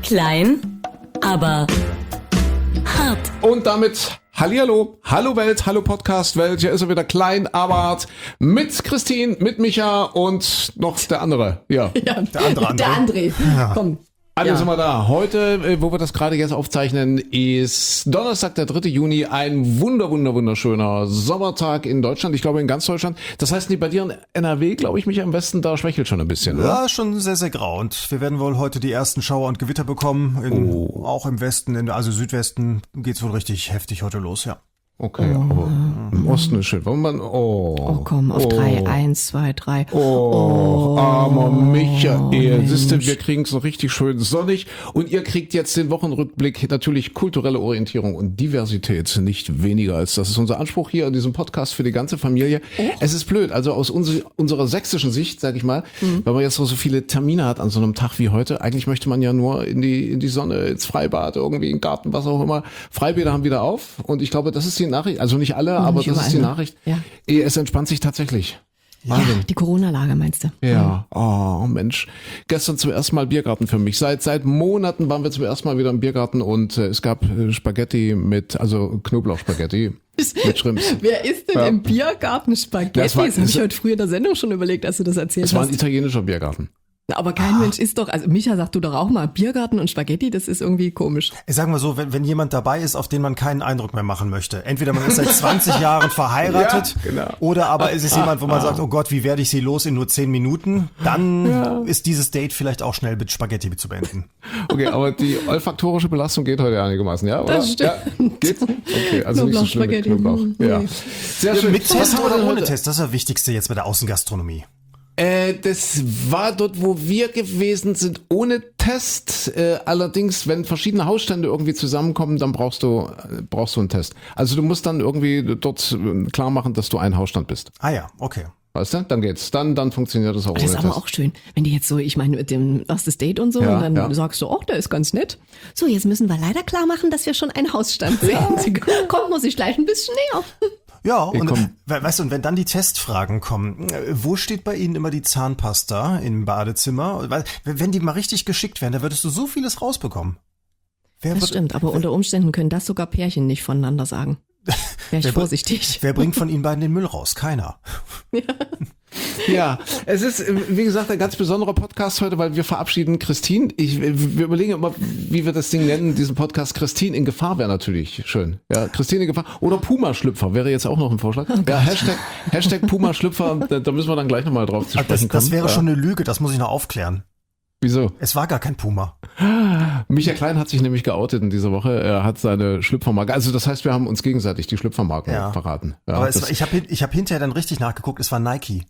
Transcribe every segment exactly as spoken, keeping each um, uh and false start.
Klein, aber hart. Und damit hallihallo, hallo Welt, hallo Podcast-Welt. Hier ist er wieder, Klein, aber hart. Mit Christine, mit Micha und noch der andere. Ja, ja der andere André. Der André. Ja. Komm. Alle ja. sind wir da. Heute, wo wir das gerade jetzt aufzeichnen, ist Donnerstag, der dritte Juni. Ein wunder, wunder, wunderschöner Sommertag in Deutschland. Ich glaube, in ganz Deutschland. Das heißt, bei dir in N R W, glaube ich, mich am besten, da schwächelt schon ein bisschen, oder? Ja, schon sehr, sehr grau. Und wir werden wohl heute die ersten Schauer und Gewitter bekommen. In, oh. Auch im Westen, in, also Südwesten geht's wohl richtig heftig heute los, ja. Okay, oh. aber im Osten ist schön. Warum man, oh, oh, komm, auf oh. drei, eins, zwei, drei. Oh, oh armer Michael. Oh, siehst du, wir kriegen es noch richtig schön sonnig. Und ihr kriegt jetzt den Wochenrückblick, natürlich kulturelle Orientierung und Diversität, nicht weniger als das ist unser Anspruch hier in diesem Podcast für die ganze Familie. Oh. Es ist blöd, also aus uns, unserer sächsischen Sicht, sag ich mal, mhm. weil man jetzt noch so viele Termine hat an so einem Tag wie heute. Eigentlich möchte man ja nur in die, in die Sonne, ins Freibad, irgendwie in den Garten, was auch immer. Freibäder haben wieder auf und ich glaube, das ist die Nachricht, also nicht alle, aber nicht das ist die Nachricht. Ja. Es entspannt sich tatsächlich. Wahnsinn. Ja, die Corona-Lage meinst du? Ja, oh Mensch. Gestern zum ersten Mal Biergarten für mich. Seit seit Monaten waren wir zum ersten Mal wieder im Biergarten und äh, es gab äh, Spaghetti mit, also Knoblauchspaghetti. Mit Shrimps. Wer isst denn ja. im Biergarten Spaghetti? Das, das habe ich heute früh in der Sendung schon überlegt, als du das erzählt hast. Es war ein italienischer Biergarten. Aber kein ah. Mensch isst doch, also Micha sagt du doch auch mal, Biergarten und Spaghetti, das ist irgendwie komisch. Ich sag mal so, wenn, wenn jemand dabei ist, auf den man keinen Eindruck mehr machen möchte. Entweder man ist seit zwanzig Jahren verheiratet ja, genau. oder aber ist es jemand, wo man sagt, oh Gott, wie werde ich sie los in nur zehn Minuten? Dann ja. ist dieses Date vielleicht auch schnell mit Spaghetti zu beenden. Okay, aber die olfaktorische Belastung geht heute einigermaßen, ja? Oder? Das stimmt. Ja, geht? Okay, also nicht so schlimm mit Knoblauch. Ja. Sehr schön. Mit Test oder ohne Test? Das ist das Wichtigste jetzt bei der Außengastronomie. Äh, das war dort, wo wir gewesen sind, ohne Test. Äh, allerdings, wenn verschiedene Hausstände irgendwie zusammenkommen, dann brauchst du äh, brauchst du einen Test. Also du musst dann irgendwie dort klar machen, dass du ein Hausstand bist. Ah ja, okay. Weißt du? Dann geht's. Dann, dann funktioniert das auch ohne Test. Das ist aber auch schön, wenn die jetzt so, ich meine, mit dem erstes Date und so, ja, und dann ja. sagst du, oh, der ist ganz nett. So, jetzt müssen wir leider klar machen, dass wir schon einen Hausstand sehen. Kommt, muss ich gleich ein bisschen näher. Ja, und weißt du, und wenn dann die Testfragen kommen, wo steht bei Ihnen immer die Zahnpasta im Badezimmer? Wenn die mal richtig geschickt werden, da würdest du so vieles rausbekommen. Wer das wird, stimmt, aber wer, unter Umständen können das sogar Pärchen nicht voneinander sagen. Wäre ich wer, vorsichtig. Wer bringt von Ihnen beiden den Müll raus? Keiner. Ja. Ja, es ist, wie gesagt, ein ganz besonderer Podcast heute, weil wir verabschieden Christine. Ich, wir überlegen immer, wie wir das Ding nennen, diesen Podcast. Christine in Gefahr wäre natürlich schön. Ja, Christine in Gefahr. Oder Puma-Schlüpfer wäre jetzt auch noch ein Vorschlag. Oh ja, Hashtag, Hashtag Puma-Schlüpfer, da, da müssen wir dann gleich nochmal drauf zu sprechen das, kommen. Das wäre ja. schon eine Lüge, das muss ich noch aufklären. Wieso? Es war gar kein Puma. Micha Klein hat sich nämlich geoutet in dieser Woche. Er hat seine Schlüpfermarke. Also das heißt, wir haben uns gegenseitig die Schlüpfermarken ja. verraten. Ja, aber es war, ich habe ich hab hinterher dann richtig nachgeguckt, es war Nike.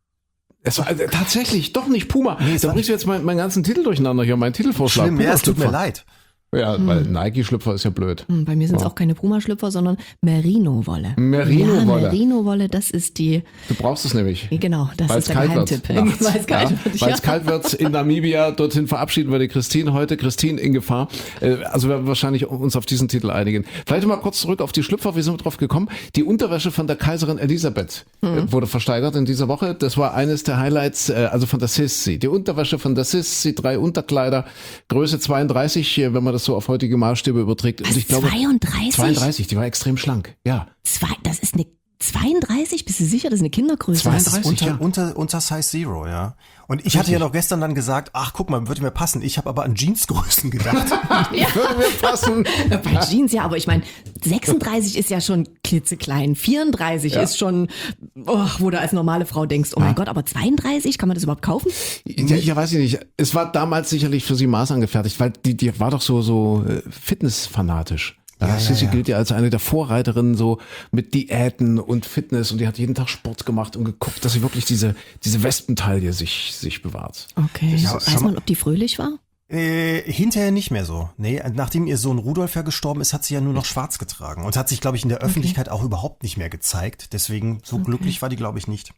Es war äh, tatsächlich doch nicht Puma. Nee, da bringst du jetzt meinen mein ganzen Titel durcheinander hier, meinen Titelvorschlag. Schlimm, ja, es tut mir leid. Ja, hm. weil Nike-Schlüpfer ist ja blöd. Hm, bei mir sind es ja. auch keine Puma-Schlüpfer, sondern Merino-Wolle. Merino-Wolle. Ja, Merino-Wolle, das ist die... Du brauchst es nämlich. Genau, das weil's ist der Geheimtipp. Weil es kalt ja, wird. Weil es ja. kalt wird in Namibia. Dorthin verabschieden wir die Christine heute. Christine in Gefahr. Also wir werden wahrscheinlich uns auf diesen Titel einigen. Vielleicht mal kurz zurück auf die Schlüpfer. Wie sind wir drauf gekommen? Die Unterwäsche von der Kaiserin Elisabeth mhm. wurde versteigert in dieser Woche. Das war eines der Highlights, also von der Sissi. Die Unterwäsche von der Sissi, drei Unterkleider, Größe zweiunddreißig, wenn man das so auf heutige Maßstäbe überträgt. Was, und ich glaube, zweiunddreißig? zweiunddreißig, die war extrem schlank, ja. Zwei, das ist eine zweiunddreißig? Bist du sicher, das ist eine Kindergröße? zweiunddreißig, unter, ja. unter, unter Size Zero, ja. Und ich Richtig. hatte ja noch gestern dann gesagt, ach guck mal, würde mir passen. Ich habe aber an Jeansgrößen gedacht. Ja. Würde mir passen. Bei Jeans, ja, aber ich meine, sechsunddreißig ist ja schon klitzeklein. vierunddreißig ja. ist schon, oh, wo du als normale Frau denkst, oh mein ja. Gott, aber zweiunddreißig, kann man das überhaupt kaufen? Ja, ja, weiß ich nicht. Es war damals sicherlich für sie maßangefertigt, weil die, die war doch so, so fitnessfanatisch. Ja, ja, Sissi ja. gilt ja als eine der Vorreiterinnen so mit Diäten und Fitness und die hat jeden Tag Sport gemacht und geguckt, dass sie wirklich diese diese Wespentaille sich sich bewahrt. Okay. Ja, weiß man, ob die fröhlich war? Äh, hinterher nicht mehr so. Nee, nachdem ihr Sohn Rudolf ja gestorben ist, hat sie ja nur noch schwarz getragen und hat sich, glaube ich, in der Öffentlichkeit okay. auch überhaupt nicht mehr gezeigt. Deswegen so okay. glücklich war die, glaube ich, nicht.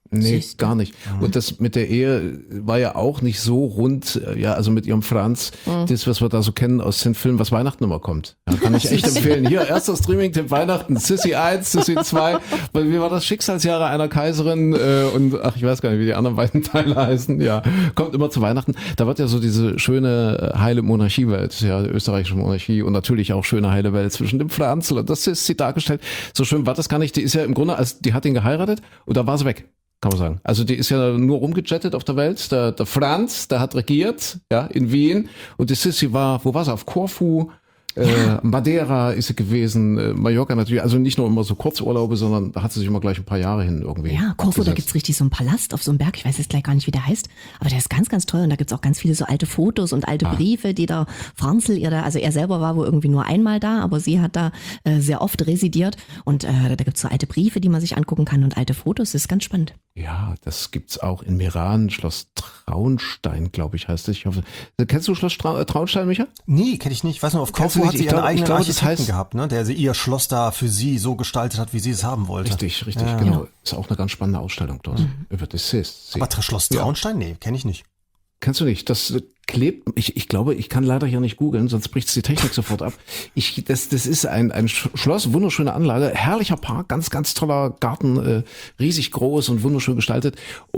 Nee, gar nicht. Und das mit der Ehe war ja auch nicht so rund, ja, also mit ihrem Franz, mhm. das, was wir da so kennen aus den Filmen, was Weihnachten immer kommt. Ja, kann ich echt empfehlen. Hier, erster Streaming-Tipp Weihnachten, Sissy eins, Sissy zwei, weil wie war das, Schicksalsjahre einer Kaiserin äh, und ach, ich weiß gar nicht, wie die anderen beiden Teile heißen, ja, kommt immer zu Weihnachten. Da wird ja so diese schöne heile Monarchiewelt, ja, österreichische Monarchie und natürlich auch schöne heile Welt zwischen dem Franz und das ist sie dargestellt. So schön war das gar nicht, die ist ja im Grunde, also die hat ihn geheiratet und da war sie weg. Kann man sagen. Also die ist ja nur rumgejettet auf der Welt. Der, der Franz, der hat regiert, ja, in Wien. Und die Sissi war, wo war sie? Auf Korfu, ja. äh, Madeira ist sie gewesen, äh, Mallorca natürlich. Also nicht nur immer so Kurzurlaube, sondern da hat sie sich immer gleich ein paar Jahre hin irgendwie. Ja, Korfu, da gibt's richtig so einen Palast auf so einem Berg. Ich weiß jetzt gleich gar nicht, wie der heißt. Aber der ist ganz, ganz toll. Und da gibt's auch ganz viele so alte Fotos und alte ah. Briefe, die der Franzl ihr da, also er selber war wohl irgendwie nur einmal da, aber sie hat da äh, sehr oft residiert. Und äh, da gibt's so alte Briefe, die man sich angucken kann und alte Fotos. Das ist ganz spannend. Ja, das gibt's auch in Meran, Schloss Traunstein, glaube ich, heißt es. Ich hoffe, kennst du Schloss Tra- Traunstein, Micha? Nee, kenne ich nicht. Ich weiß nur, auf Korfu hat sie ihren eigenen glaub, Architekten das heißt, gehabt, ne? Der sie ihr Schloss da für sie so gestaltet hat, wie sie es haben wollte. Richtig, richtig, ja. Genau. Ist auch eine ganz spannende Ausstellung dort. Mhm. Über das ist. Aber Schloss Traunstein? Nee, kenne ich nicht. Kennst du nicht? Das klebt, ich, ich glaube, ich kann leider hier nicht googeln, sonst bricht die Technik sofort ab. Ich, das, das ist ein, ein Schloss, wunderschöne Anlage, herrlicher Park, ganz, ganz toller Garten, äh, riesig groß und wunderschön gestaltet.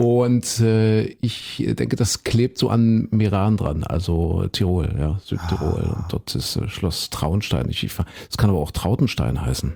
Und äh, ich denke, das klebt so an Meran dran, also Tirol, ja, Südtirol. Ah. Und dort ist äh, Schloss Traunstein. Ich, ich, das kann aber auch Trautenstein heißen.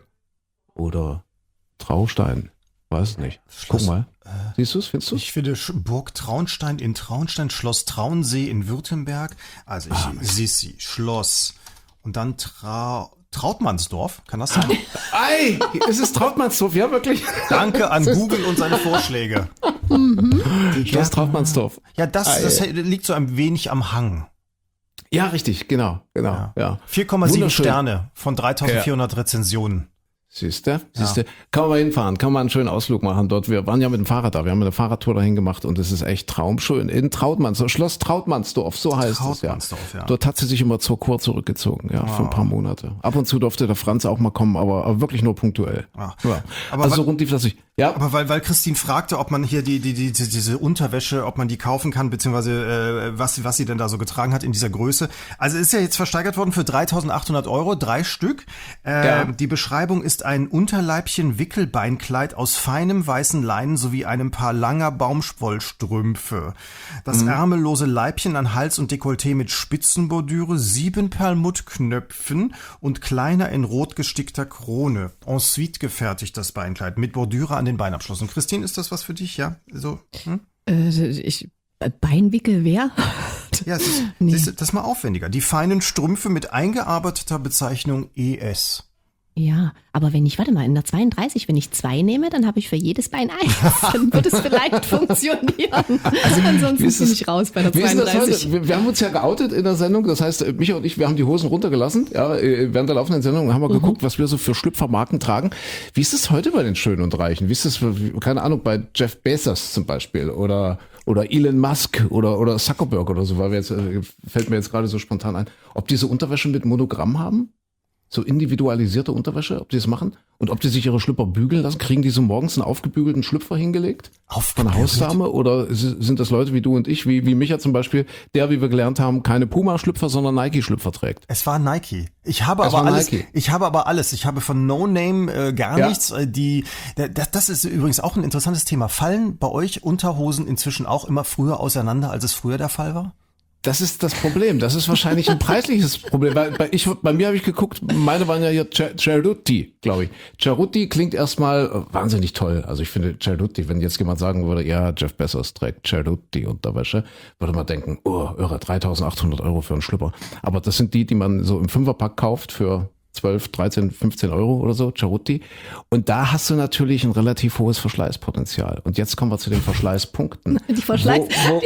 Oder Traustein. Weiß es nicht. Schloss, Guck mal. Äh, Siehst du es? Findest du? Ich finde Burg Traunstein in Traunstein, Schloss Traunsee in Württemberg. Also ich ah, sehe sie. Schloss. Und dann Trau, Trautmannsdorf. Kann das sein? Ei! Es ist Trautmannsdorf, ja wirklich. Danke an Google und seine Vorschläge. Mhm. Schloss Trautmannsdorf. Ja, das, das liegt so ein wenig am Hang. Ja, richtig. Genau. genau. Ja. Ja. vier Komma sieben Sterne von dreitausendvierhundert ja. Rezensionen. Siehste, siehste, ja. Kann man mal hinfahren, kann man einen schönen Ausflug machen dort. Wir waren ja mit dem Fahrrad da, wir haben eine Fahrradtour dahin gemacht und es ist echt traumschön. In Trautmannsdorf, Schloss Trautmannsdorf, so heißt Trautmannsdorf, es ja. ja. Dort hat sie sich immer zur Kur zurückgezogen, ja, oh. für ein paar Monate. Ab und zu durfte der Franz auch mal kommen, aber, aber wirklich nur punktuell. Ja. Ja. Aber also weil, so rund lief das nicht. Ja. Aber weil, weil Christine fragte, ob man hier die, die, die, diese Unterwäsche, ob man die kaufen kann, beziehungsweise äh, was, was sie denn da so getragen hat in dieser Größe. Also ist ja jetzt versteigert worden für dreitausendachthundert Euro, drei Stück. Äh, ja. Die Beschreibung ist ein Unterleibchen Wickelbeinkleid aus feinem weißen Leinen sowie einem Paar langer Baumwollstrümpfe. Das mhm. ärmellose Leibchen an Hals und Dekolleté mit Spitzenbordüre, sieben Perlmuttknöpfen und kleiner in rot gestickter Krone. Ensuite gefertigt das Beinkleid mit Bordüre an den Beinabschlüssen. Christine, ist das was für dich? Ja, so. Hm? Äh, ich Beinwickel wer? Ja, es ist, nee. das ist mal aufwendiger. Die feinen Strümpfe mit eingearbeiteter Bezeichnung E S. Ja, aber wenn ich, warte mal, in der zweiunddreißig, wenn ich zwei nehme, dann habe ich für jedes Bein eins. Dann wird es vielleicht funktionieren. Also, ansonsten bin ich raus bei der zweiunddreißig. Wir, wir haben uns ja geoutet in der Sendung. Das heißt, Micha und ich, wir haben die Hosen runtergelassen. Ja, während der laufenden Sendung haben wir mhm. geguckt, was wir so für Schlüpfermarken tragen. Wie ist es heute bei den Schönen und Reichen? Wie ist es, keine Ahnung, bei Jeff Bezos zum Beispiel oder oder Elon Musk oder oder Zuckerberg oder so, weil wir jetzt, fällt mir jetzt gerade so spontan ein, ob diese Unterwäsche mit Monogramm haben? So individualisierte Unterwäsche, ob die das machen? Und ob die sich ihre Schlüpfer bügeln lassen? Kriegen die so morgens einen aufgebügelten Schlüpfer hingelegt? Von einer Hausdame? Oder sind das Leute wie du und ich, wie, wie Micha zum Beispiel, der, wie wir gelernt haben, keine Puma-Schlüpfer, sondern Nike-Schlüpfer trägt? Es war Nike. Ich habe es aber alles. Nike. Ich habe aber alles. Ich habe von No Name äh, gar ja. nichts. Äh, die, das, das ist übrigens auch ein interessantes Thema. Fallen bei euch Unterhosen inzwischen auch immer früher auseinander, als es früher der Fall war? Das ist das Problem. Das ist wahrscheinlich ein preisliches Problem. Bei, bei, ich, bei mir habe ich geguckt, meine waren ja hier Cerruti, glaube ich. Cerruti klingt erstmal wahnsinnig toll. Also ich finde Cerruti, wenn jetzt jemand sagen würde, ja, Jeff Bezos trägt Cerruti Unterwäsche, würde man denken, oh, irre, dreitausendachthundert Euro für einen Schlüpper. Aber das sind die, die man so im Fünferpack kauft für zwölf, dreizehn, fünfzehn Euro oder so, Cerruti. Und da hast du natürlich ein relativ hohes Verschleißpotenzial. Und jetzt kommen wir zu den Verschleißpunkten. Die Verschleiß. Wo,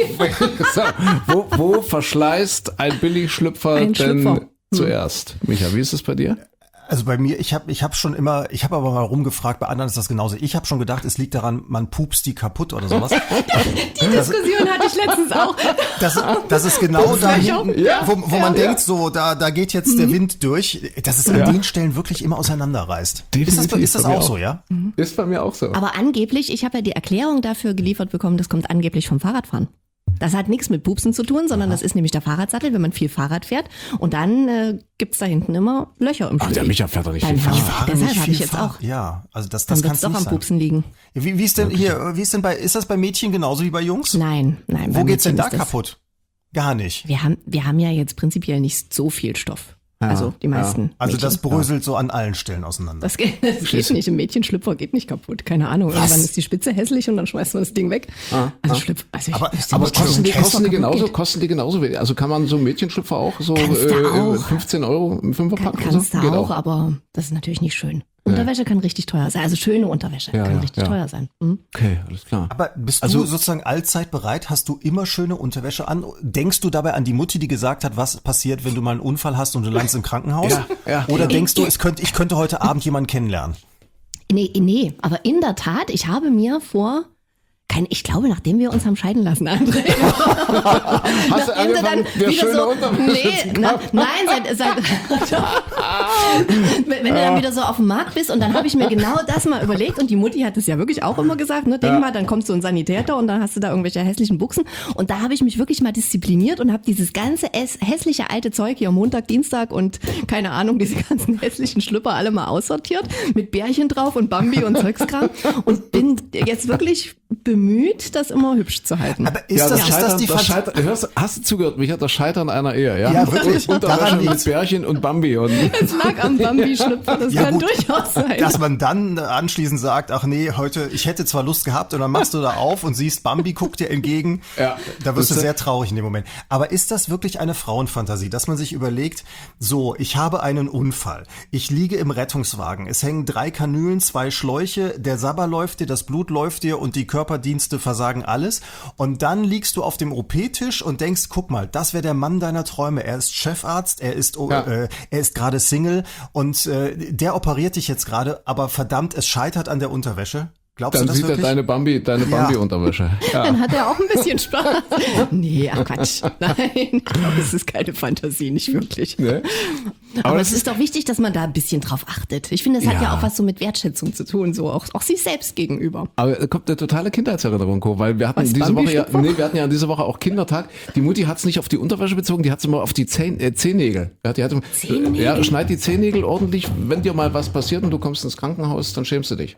wo, wo, wo verschleißt ein Billigschlüpfer ein denn Schlüpfer. zuerst? Micha, wie ist es bei dir? Also bei mir, ich habe ich hab schon immer, ich habe aber mal rumgefragt, bei anderen ist das genauso. Ich habe schon gedacht, es liegt daran, man pupst die kaputt oder sowas. Die Diskussion hatte ich letztens auch. Das, das ist genau da hinten, Ja, wo, wo ja, man ja. denkt, so da, da geht jetzt Mhm. der Wind durch, dass es an Ja. den Stellen wirklich immer auseinanderreißt. Definitiv, Ist das, ist das bei mir auch auch. so, ja? Ist bei mir auch so. Aber angeblich, ich habe ja die Erklärung dafür geliefert bekommen, das kommt angeblich vom Fahrradfahren. Das hat nichts mit Pupsen zu tun, sondern das ist nämlich der Fahrradsattel, wenn man viel Fahrrad fährt. Und dann äh, gibt's da hinten immer Löcher im Ach, Steg. der Micha fährt doch nicht Beim viel Fahren. Fahrrad. Deshalb nicht habe viel ich jetzt Fahr- auch. Ja, also das, Dann das wird's kann's doch nicht am sein. Pupsen liegen. Wie, wie ist denn hier, wie ist denn bei, ist das bei Mädchen genauso wie bei Jungs? Nein, nein. bei Wo geht's denn Mädchen da ist das- kaputt? Gar nicht. Wir haben, wir haben ja jetzt prinzipiell nicht so viel Stoff. Also die meisten. Also Mädchen. das bröselt so an allen Stellen auseinander. Das geht, das geht nicht. Ein Mädchenschlüpfer geht nicht kaputt. Keine Ahnung. Irgendwann ist die Spitze hässlich und dann schmeißt man das Ding weg. also Schlüpfer. Also ich Aber- wüsste aber nicht, Kosten die, wie ein kosten die Schlüpfer kaputt genauso, geht. kosten die genauso wenig? Also kann man so Mädchenschlüpfer auch so Kannst du äh, auch. fünfzehn Euro im Fünferpack Kann, oder so? kannst du Geht auch, aber das ist natürlich nicht schön. Unterwäsche kann richtig teuer sein. Also schöne Unterwäsche Ja, kann ja, richtig ja. teuer sein. Mhm. Okay, alles klar. Aber bist Also- du sozusagen allzeit bereit? Hast du immer schöne Unterwäsche an? Denkst du dabei an die Mutti, die gesagt hat, was passiert, wenn du mal einen Unfall hast und du landest im Krankenhaus? Ja, ja. Oder denkst du, es könnte, ich könnte heute Abend jemanden kennenlernen? Nee, nee, aber in der Tat, ich habe mir vor, kein, ich glaube, nachdem wir uns haben scheiden lassen, André. Hast du nachdem angefangen, dir schöne Unterwäsche nee, zu na, kaufen? nein, seit, seit wenn, wenn du dann wieder so auf dem Markt bist und dann habe ich mir genau das mal überlegt und die Mutti hat es ja wirklich auch immer gesagt, ne, denk Ja. mal, dann kommt so ein Sanitäter und dann hast du da irgendwelche hässlichen Buchsen und da habe ich mich wirklich mal diszipliniert und habe dieses ganze es- hässliche alte Zeug hier Montag, Dienstag und keine Ahnung, diese ganzen hässlichen Schlüpper alle mal aussortiert mit Bärchen drauf und Bambi und Zeugskram und bin jetzt wirklich bemüht, das immer hübsch zu halten. Aber ist, Ja, das, das, ist das Scheitern, die das Fantasie? Scheitern, hörst, hast du zugehört, Micha, das Scheitern einer Ehe, ja? Ja, wirklich. Unterwäsche Daran mit liegt's. Bärchen und Bambi und Es lag am Bambi-Schlüpfer, das Ja, kann gut. durchaus sein. Dass man dann anschließend sagt, ach nee, heute, ich hätte zwar Lust gehabt und dann machst du da auf und siehst, Bambi guckt dir entgegen. Ja. Da wirst du Das- sehr traurig in dem Moment. Aber ist das wirklich eine Frauenfantasie, dass man sich überlegt, so, ich habe einen Unfall, ich liege im Rettungswagen, es hängen drei Kanülen, zwei Schläuche, der Sabber läuft dir, das Blut läuft dir und die Körperdienste versagen alles und dann liegst du auf dem O P-Tisch und denkst, guck mal, das wäre der Mann deiner Träume, er ist Chefarzt, er ist, Ja. äh, er ist gerade Single und äh, der operiert dich jetzt gerade, aber verdammt, es scheitert an der Unterwäsche. Glaubst dann du das sieht er wirklich? deine Bambi, deine Ja. Bambi-Unterwäsche. Ja. Dann hat er auch ein bisschen Spaß. Nee, ach Quatsch. Nein, ich glaube, es ist keine Fantasie, nicht wirklich. Ne? Aber, das es ist doch wichtig, dass man da ein bisschen drauf achtet. Ich finde, es hat ja Ja. auch was so mit Wertschätzung zu tun, so auch, auch sich selbst gegenüber. Aber da kommt eine totale Kindheitserinnerung, Co, weil wir hatten Was, diese Woche ja, Bambi-Schlüpfer? nee, wir hatten ja diese Woche auch Kindertag. Die Mutti hat es nicht auf die Unterwäsche bezogen, die hat es immer auf die Zehn, äh, Zehennägel. Ja, die hatte, Zehennägel? Ja, schneid die Zehennägel ordentlich. Wenn dir mal was passiert und du kommst ins Krankenhaus, dann schämst du dich.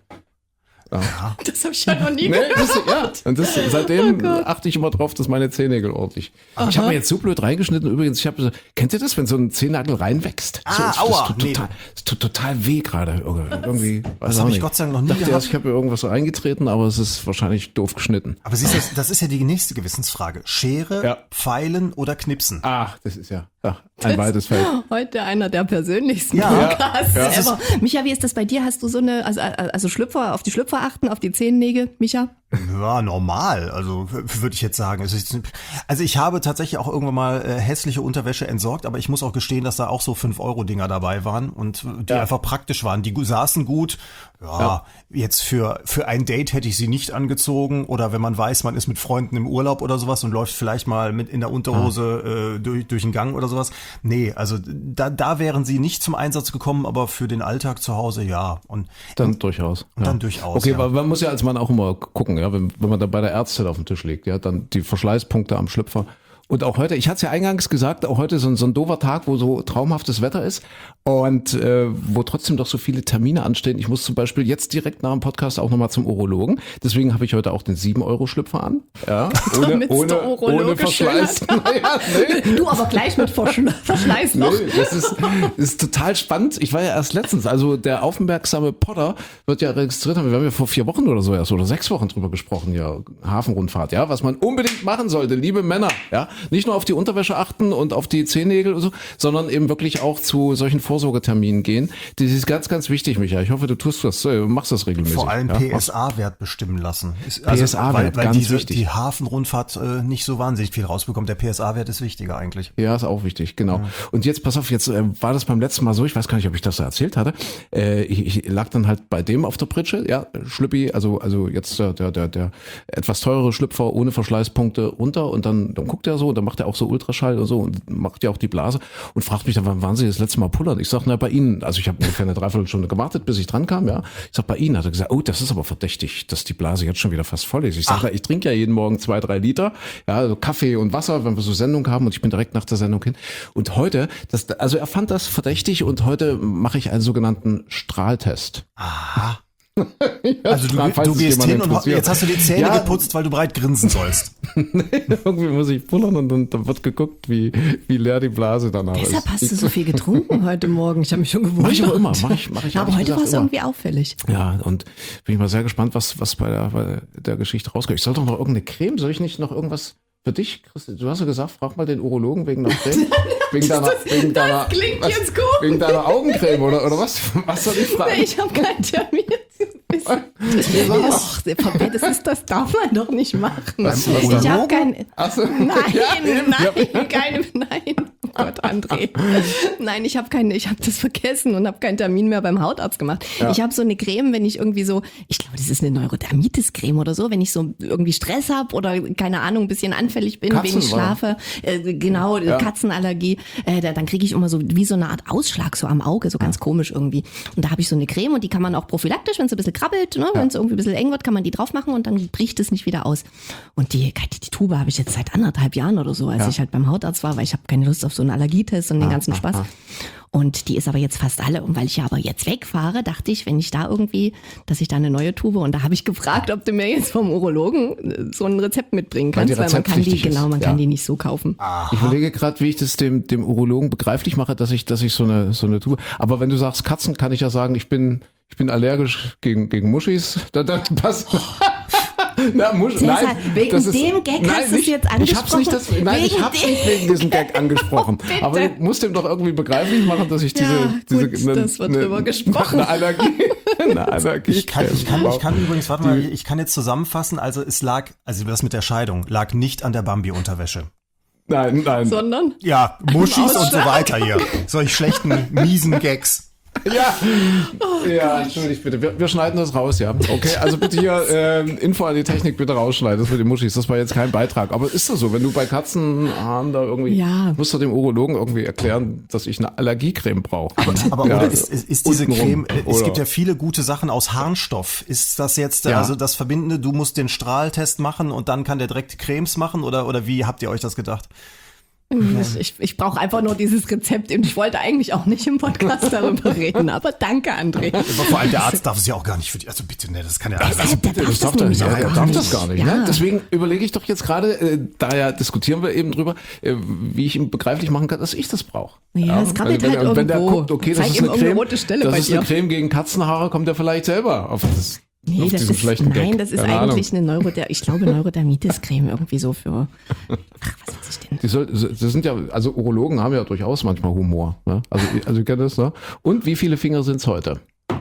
Das habe ich ja noch nie Nee, gehört. das, ja. Und das, seitdem Oh Gott. achte ich immer drauf, dass meine Zehennägel ordentlich. Ich habe mir jetzt so blöd reingeschnitten. Übrigens, ich habe, kennt ihr das, wenn so ein Zehennagel reinwächst? Ah, so, das aua, tut nee. total, das tut total weh gerade. Irgendwie, weiß hab auch ich nicht. Gott sei Dank noch nie dachte gehabt. erst, ich habe irgendwas reingetreten, aber es ist wahrscheinlich doof geschnitten. Aber siehst du, das, das ist ja die nächste Gewissensfrage. Schere, Ja. Pfeilen oder Knipsen? Ach, das ist ja, ja ein weites Feld. Heute einer der persönlichsten Ja. Podcasts Ja. ever. Micha, wie ist das bei dir? Hast du so eine, also, also Schlüpfer, auf die Schlüpfer achten, auf die Zehennägel, Micha? Ja, normal. Also w- würde ich jetzt sagen. Es ist, also ich habe tatsächlich auch irgendwann mal äh, hässliche Unterwäsche entsorgt, aber ich muss auch gestehen, dass da auch so fünf Euro Dinger dabei waren und die Ja. einfach praktisch waren. Die gu- saßen gut. Ja, Ja. jetzt für für ein Date hätte ich sie nicht angezogen oder wenn man weiß, man ist mit Freunden im Urlaub oder sowas und läuft vielleicht mal mit in der Unterhose äh, durch durch den Gang oder sowas. Nee, also da da wären sie nicht zum Einsatz gekommen, aber für den Alltag zu Hause ja. Und Dann durchaus. Und ja. dann durchaus, Okay, ja. weil man muss ja als Mann auch immer gucken, ja, wenn, wenn man da bei der Ärztin auf dem Tisch liegt, ja, dann die Verschleißpunkte am Schlüpfer. Und auch heute, ich hatte es ja eingangs gesagt, auch heute so ein, so ein doofer Tag, wo so traumhaftes Wetter ist und äh, wo trotzdem doch so viele Termine anstehen. Ich muss zum Beispiel jetzt direkt nach dem Podcast auch nochmal zum Urologen. Deswegen habe ich heute auch den sieben Euro Schlüpfer an. Ja, ohne, Damit's ohne, der Urologe ohne Verschleiß. schön Ja, nee. Du aber gleich mit Verschl- Verschleiß noch. Nee, das ist, ist total spannend. Ich war ja erst letztens, also der aufmerksame Potter wird ja registriert haben. Wir haben ja vor vier Wochen oder so erst oder sechs Wochen drüber gesprochen, ja, Hafenrundfahrt, ja, was man unbedingt machen sollte, liebe Männer, ja, nicht nur auf die Unterwäsche achten und auf die Zehennägel und so, sondern eben wirklich auch zu solchen Vorsorgetermin gehen. Das ist ganz, ganz wichtig, Michael. Ich hoffe, du tust das, du machst das regelmäßig. Vor allem ja? P S A-Wert bestimmen lassen. Ist, P S A-Wert, weil, weil ganz diese, wichtig. die Hafenrundfahrt äh, nicht so wahnsinnig viel rausbekommt. Der P S A-Wert ist wichtiger eigentlich. Ja, ist auch wichtig, genau. Ja. Und jetzt, pass auf, jetzt äh, war das beim letzten Mal so, ich weiß gar nicht, ob ich das so erzählt hatte. Äh, ich, ich lag dann halt bei dem auf der Pritsche, ja, Schlüppi, also also jetzt der der der, der etwas teurere Schlüpfer ohne Verschleißpunkte runter und dann, dann guckt er so und dann macht er auch so Ultraschall und so und macht ja auch die Blase und fragt mich dann, wann waren Sie das letzte Mal pullern? Ich sag, na, bei Ihnen, also ich habe ungefähr eine Dreiviertelstunde gewartet, bis ich dran kam, ja. Ich sag, bei Ihnen, hat er gesagt, oh, das ist aber verdächtig, dass die Blase jetzt schon wieder fast voll ist. Ich sag, na, ich trinke ja jeden Morgen zwei, drei Liter, ja, also Kaffee und Wasser, wenn wir so Sendung haben und ich bin direkt nach der Sendung hin. Und heute, das, also er fand das verdächtig und heute mache ich einen sogenannten Strahltest. Aha. Ja, also du, Strahl, du gehst hin und jetzt hast du die Zähne ja. geputzt, weil du breit grinsen sollst. Irgendwie muss ich pullern und dann, dann wird geguckt, wie, wie leer die Blase danach ist. Deshalb hast du so viel getrunken heute Morgen. Ich habe mich schon gewundert. Mach ich aber immer. Mach ich, mach ich, ja, aber heute war es irgendwie auffällig. Ja, und bin ich mal sehr gespannt, was, was bei der, bei der Geschichte rauskommt. Ich soll doch noch irgendeine Creme, soll ich nicht noch irgendwas für dich, Christi? Du hast ja gesagt, frag mal den Urologen wegen einer Creme. Wegen deiner, das, wegen das deiner, klingt was, jetzt gut. Wegen deiner Augencreme, oder, oder was? Was soll ich fragen? Nee, ich habe keinen Termin. Och, das ist, das darf man doch nicht machen. Was, ich was habe keine. So. Nein, Ja, nein, keine, nein. Oh Gott, André. Nein, ich habe keine, ich habe das vergessen und habe keinen Termin mehr beim Hautarzt gemacht. Ja. Ich habe so eine Creme, wenn ich irgendwie so, ich glaube, das ist eine Neurodermitis-Creme oder so, wenn ich so irgendwie Stress habe oder keine Ahnung, ein bisschen anfällig bin Katzen, wegen Schlafe, äh, genau, ja. Katzenallergie, äh, dann kriege ich immer so wie so eine Art Ausschlag so am Auge, so ganz ja. komisch irgendwie. Und da habe ich so eine Creme und die kann man auch prophylaktisch, wenn es ein bisschen krabbelt, ne, ja. wenn es irgendwie ein bisschen eng wird, kann man die drauf machen und dann bricht es nicht wieder aus. Und die, die, die Tube habe ich jetzt seit anderthalb Jahren oder so, als ja. ich halt beim Hautarzt war, weil ich habe keine Lust auf so einen Allergietest und den ganzen Spaß. Und die ist aber jetzt fast alle. Und weil ich ja aber jetzt wegfahre, dachte ich, wenn ich da irgendwie, dass ich da eine neue Tube, und da habe ich gefragt, ob du mir jetzt vom Urologen so ein Rezept mitbringen kannst, weil, weil man kann die, genau, man ja. kann die nicht so kaufen. Aha. Ich überlege gerade, wie ich das dem, dem Urologen begreiflich mache, dass ich, dass ich so eine, so eine Tube, aber wenn du sagst Katzen, kann ich ja sagen, ich bin, ich bin allergisch gegen, gegen Muschis, da, da passt. Na, Musch, Cäsar, nein, wegen das ist, dem Gag nein, hast du es jetzt angesprochen. Ich hab's nicht, das, nein, wegen ich hab's nicht wegen diesem Gag angesprochen. Aber du musst ihm doch irgendwie begreiflich machen, dass ich diese, ja, diese, gut, ne, das wird ne, drüber gesprochen. Eine Allergie, eine Allergie. Ich kann, ich kann, ich kann übrigens, warte mal, ich kann jetzt zusammenfassen, also es lag, also das mit der Scheidung, lag nicht an der Bambi-Unterwäsche. Nein, nein. Sondern? Ja, Muschis und so weiter hier. Solch schlechten, miesen Gags. Ja, oh, ja, entschuldigt bitte. Wir, wir schneiden das raus, ja. Okay, also bitte hier äh, Info an die Technik bitte rausschneiden. Das mit den Muschis, das war jetzt kein Beitrag. Aber ist das so, wenn du bei Katzenhaaren da irgendwie, ja. musst du dem Urologen irgendwie erklären, dass ich eine Allergiecreme brauche. Aber, aber ja, oder ist, ist, ist diese Creme, oder? Es gibt ja viele gute Sachen aus Harnstoff. Ist das jetzt ja. also das Verbindende, du musst den Strahltest machen und dann kann der direkt Cremes machen oder, oder wie habt ihr euch das gedacht? Ich, ich, ich brauche einfach nur dieses Rezept und ich wollte eigentlich auch nicht im Podcast darüber reden, aber danke, André. Aber vor allem der Arzt darf es ja auch gar nicht für die, also bitte, ne, das kann ja also, also bitte, das darf, das, ja, darf das gar nicht. Ja. Ne? Deswegen überlege ich doch jetzt gerade, äh, daher diskutieren wir eben drüber, äh, wie ich ihm begreiflich machen kann, dass ich das brauche. Ja, ja, es krabbelt wenn, halt wenn, irgendwo. Wenn der guckt, okay, das Zeig ist eine Creme, rote Stelle das bei ist dir. eine Creme gegen Katzenhaare, kommt er vielleicht selber auf das. Nee, das ist, nein, Gag. das ist Keine eigentlich Ahnung. eine Neuroder, ich glaube Neurodermitis-Creme irgendwie so für, ach, was weiß ich denn? Die, soll, die sind ja, also Urologen haben ja durchaus manchmal Humor, ne? Also, also ich kenne das, ne? Und wie viele Finger sind's heute?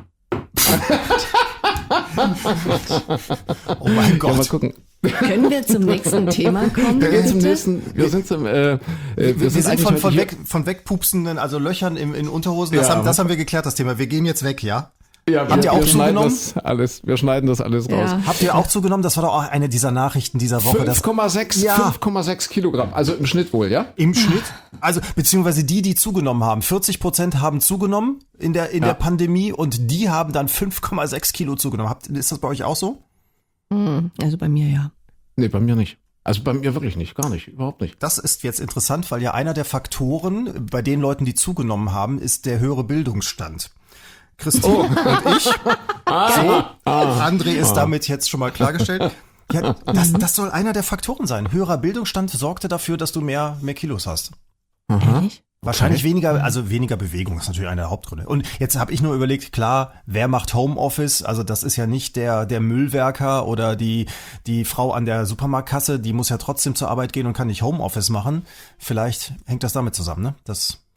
Oh mein Gott. Ja, mal gucken. Können wir zum nächsten Thema kommen? Wir gehen zum nächsten, wir sind zum, äh, äh, wir, wir sind, sind von, von hier. weg, von wegpupsenden, also Löchern im, in Unterhosen, das, ja. haben, das haben wir geklärt, das Thema. Wir gehen jetzt weg, ja? Ja, Habt wir, ihr auch wir schneiden zugenommen? Das alles, wir schneiden das alles raus. Ja. Habt ihr auch zugenommen? Das war doch auch eine dieser Nachrichten dieser Woche. fünf Komma sechs Ja. fünf Komma sechs Kilogramm, also im Schnitt wohl, ja? Im Schnitt? Also, beziehungsweise die, die zugenommen haben. vierzig Prozent haben zugenommen in der, in Ja. der Pandemie und die haben dann fünf Komma sechs Kilo zugenommen. Habt, ist das bei euch auch so? Also bei mir ja. Nee, bei mir nicht. Also bei mir wirklich nicht, gar nicht, überhaupt nicht. Das ist jetzt interessant, weil ja einer der Faktoren bei den Leuten, die zugenommen haben, ist der höhere Bildungsstand. Christine oh. und ich. Ah, so, ah, André ist ah. damit jetzt schon mal klargestellt. Ja, das, das soll einer der Faktoren sein. Höherer Bildungsstand sorgte dafür, dass du mehr, mehr Kilos hast. Aha. Wahrscheinlich weniger, also weniger Bewegung ist natürlich einer der Hauptgründe. Und jetzt habe ich nur überlegt, klar, wer macht Homeoffice? Also das ist ja nicht der der Müllwerker oder die die Frau an der Supermarktkasse, die muss ja trotzdem zur Arbeit gehen und kann nicht Homeoffice machen. Vielleicht hängt das damit zusammen, ne? Das Das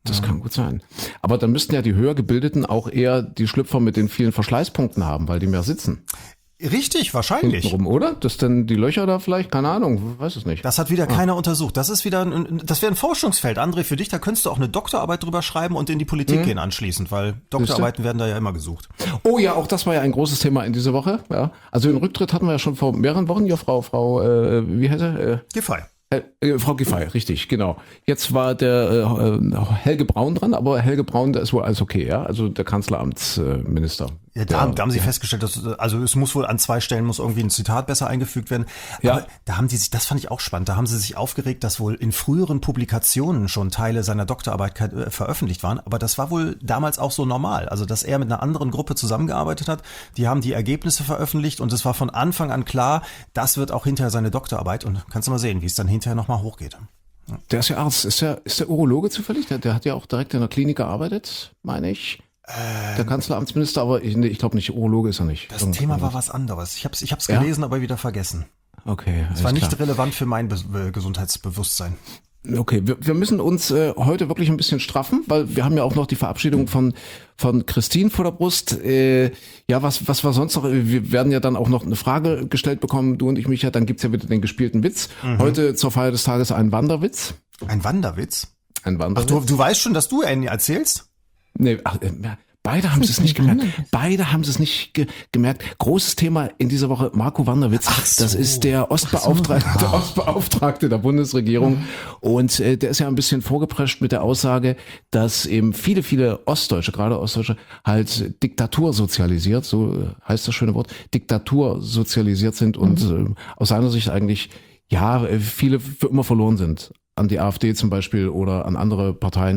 Das kann gut sein. Aber dann müssten ja die höher Gebildeten auch eher die Schlüpfer mit den vielen Verschleißpunkten haben, weil die mehr sitzen. Richtig, wahrscheinlich. Hintenrum, oder? Dass dann die Löcher da vielleicht, keine Ahnung, weiß es nicht. Das hat wieder ah. keiner untersucht. Das ist wieder, ein, das wäre ein Forschungsfeld. André, für dich, da könntest du auch eine Doktorarbeit drüber schreiben und in die Politik mhm. gehen anschließend, weil Doktorarbeiten werden da ja immer gesucht. Oh ja, auch das war ja ein großes Thema in dieser Woche. Ja. Also den Rücktritt hatten wir ja schon vor mehreren Wochen. Ja, Frau, Frau, äh, wie heißt er? Äh, Giffey. Äh, Frau Giffey, richtig, genau. Jetzt war der äh, Helge Braun dran, aber Helge Braun, da ist wohl alles okay, ja? Also der Kanzleramtsminister. Ja, da, da haben sie ja. festgestellt, dass, also es muss wohl an zwei Stellen muss irgendwie ein Zitat besser eingefügt werden. Aber ja. da haben die sich, das fand ich auch spannend, da haben sie sich aufgeregt, dass wohl in früheren Publikationen schon Teile seiner Doktorarbeit äh, veröffentlicht waren. Aber das war wohl damals auch so normal. Also, dass er mit einer anderen Gruppe zusammengearbeitet hat, die haben die Ergebnisse veröffentlicht und es war von Anfang an klar, das wird auch hinterher seine Doktorarbeit und kannst du mal sehen, wie es dann hinterher nochmal hochgeht. Ja. Der ist ja Arzt, ist der, ist der Urologe zufällig? Der, der hat ja auch direkt in der Klinik gearbeitet, meine ich. Ähm, der Kanzleramtsminister, aber ich, nee, ich glaube nicht, Urologe ist er nicht. Das Irgendwas Thema war was anderes. Ich habe es ich hab's gelesen, ja? aber wieder vergessen. Okay. Es war nicht klar. relevant für mein Be- Gesundheitsbewusstsein. Okay, wir, wir müssen uns äh, heute wirklich ein bisschen straffen, weil wir haben ja auch noch die Verabschiedung von von Christine vor der Brust. Äh, ja, was was war sonst noch? Wir werden ja dann auch noch eine Frage gestellt bekommen, du und ich, Micha, dann gibt's ja wieder den gespielten Witz. Mhm. Heute zur Feier des Tages ein Wanderwitz. Ein Wanderwitz? Ein Wanderwitz. Ach, du, du weißt schon, dass du einen erzählst? Nee, ach, äh, beide haben es nicht gemerkt. Beide haben es nicht ge- gemerkt. Großes Thema in dieser Woche, Marco Wanderwitz. Ach so. Das ist der Ostbeauftragte, so. der Ostbeauftragte der Bundesregierung. Und äh, der ist ja ein bisschen vorgeprescht mit der Aussage, dass eben viele, viele Ostdeutsche, gerade Ostdeutsche, halt Diktatur sozialisiert, so heißt das schöne Wort, Diktatur sozialisiert sind und mhm. äh, aus seiner Sicht eigentlich, ja, viele für immer verloren sind. An die AfD zum Beispiel oder an andere Parteien,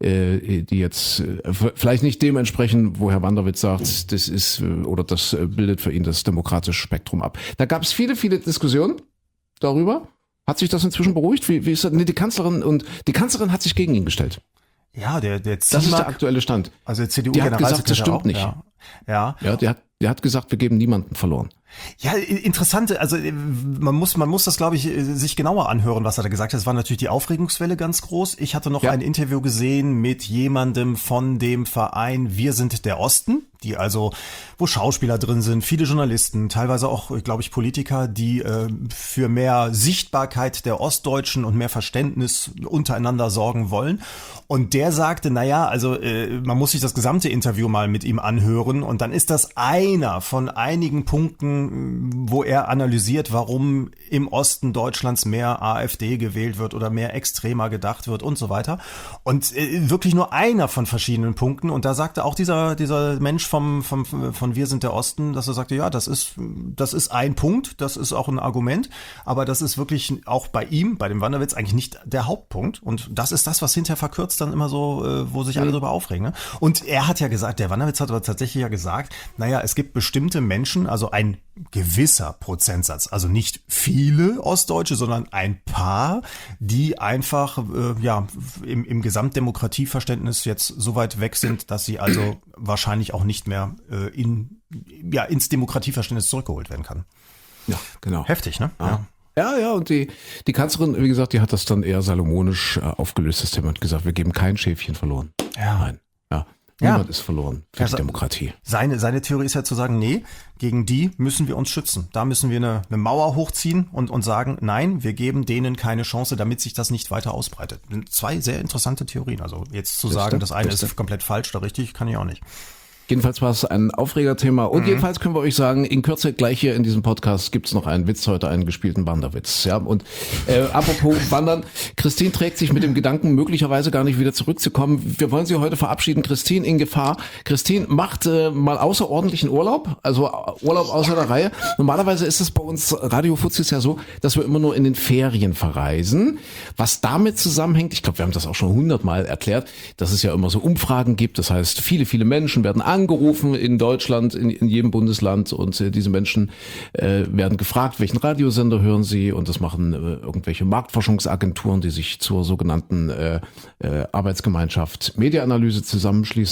äh, die jetzt äh, vielleicht nicht dem entsprechen, wo Herr Wanderwitz sagt, das ist äh, oder das äh, bildet für ihn das demokratische Spektrum ab. Da gab es viele, viele Diskussionen darüber. Hat sich das inzwischen beruhigt? Wie, wie ist das? Nee, die Kanzlerin und die Kanzlerin hat sich gegen ihn gestellt. Ja, der der Zimak, das ist der aktuelle Stand. Also der C D U die hat gesagt, das stimmt auch, nicht. Ja, ja. ja der hat der hat gesagt, wir geben niemanden verloren. Ja, interessante, also man muss man muss das, glaube ich, sich genauer anhören, was er da gesagt hat. Es war natürlich die Aufregungswelle ganz groß. Ich hatte noch ja. ein Interview gesehen mit jemandem von dem Verein Wir sind der Osten, die also, wo Schauspieler drin sind, viele Journalisten, teilweise auch, glaube ich, Politiker, die äh, für mehr Sichtbarkeit der Ostdeutschen und mehr Verständnis untereinander sorgen wollen. Und der sagte, naja, also äh, man muss sich das gesamte Interview mal mit ihm anhören und dann ist das einer von einigen Punkten, wo er analysiert, warum im Osten Deutschlands mehr AfD gewählt wird oder mehr extremer gedacht wird und so weiter. Und äh, wirklich nur einer von verschiedenen Punkten. Und da sagte auch dieser dieser Mensch vom, vom von Wir sind der Osten, dass er sagte, ja, das ist das ist ein Punkt, das ist auch ein Argument, aber das ist wirklich auch bei ihm, bei dem Wanderwitz eigentlich nicht der Hauptpunkt. Und das ist das, was hinterher verkürzt dann immer so, äh, wo sich alle mhm. drüber aufregen. Ne? Und er hat ja gesagt, der Wanderwitz hat aber tatsächlich ja gesagt, naja, es gibt bestimmte Menschen, also ein gewisser Prozentsatz, also nicht viele Ostdeutsche, sondern ein paar, die einfach äh, ja im, im Gesamtdemokratieverständnis jetzt so weit weg sind, dass sie also wahrscheinlich auch nicht mehr äh, in ja ins Demokratieverständnis zurückgeholt werden kann. Ja, genau. Heftig, ne? Ja. ja. Ja, ja, und die, die Kanzlerin, wie gesagt, die hat das dann eher salomonisch äh, aufgelöst, das Thema, und gesagt, wir geben kein Schäfchen verloren. Ja. Nein, ja. Ja. Niemand ist verloren für also, die Demokratie. Seine, seine Theorie ist ja zu sagen, nee, gegen die müssen wir uns schützen. Da müssen wir eine, eine Mauer hochziehen und, und sagen, nein, wir geben denen keine Chance, damit sich das nicht weiter ausbreitet. Zwei sehr interessante Theorien. Also jetzt zu Beste, sagen, das eine Beste. ist komplett falsch oder richtig, kann ich auch nicht. Jedenfalls war es ein Aufregerthema und mhm. jedenfalls können wir euch sagen, in Kürze gleich hier in diesem Podcast gibt's noch einen Witz, heute einen gespielten Wanderwitz. Ja, und äh, apropos Wandern, Christine trägt sich mit dem Gedanken, möglicherweise gar nicht wieder zurückzukommen. Wir wollen sie heute verabschieden. Christine in Gefahr. Christine macht äh, mal außerordentlichen Urlaub, also Urlaub außer der Reihe. Normalerweise ist es bei uns Radio Fuzis ja so, dass wir immer nur in den Ferien verreisen. Was damit zusammenhängt, ich glaube, wir haben das auch schon hundertmal erklärt, dass es ja immer so Umfragen gibt. Das heißt, viele, viele Menschen werden angerufen in Deutschland, in, in jedem Bundesland und äh, diese Menschen äh, werden gefragt, welchen Radiosender hören sie, und das machen äh, irgendwelche Marktforschungsagenturen, die sich zur sogenannten äh, äh, Arbeitsgemeinschaft Mediaanalyse zusammenschließen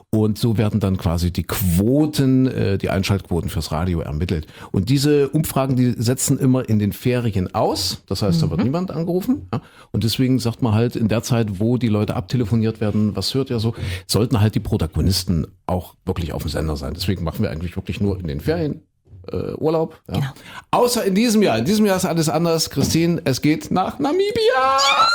Und so werden dann quasi die Quoten, äh, die Einschaltquoten fürs Radio ermittelt. Und diese Umfragen, die setzen immer in den Ferien aus. Das heißt, da wird niemand angerufen. Ja? Und deswegen sagt man halt, in der Zeit, wo die Leute abtelefoniert werden, was hört ihr so, sollten halt die Protagonisten auch wirklich auf dem Sender sein. Deswegen machen wir eigentlich wirklich nur in den Ferien äh, Urlaub. Ja? Genau. Außer in diesem Jahr. In diesem Jahr ist alles anders. Christine, es geht nach Namibia.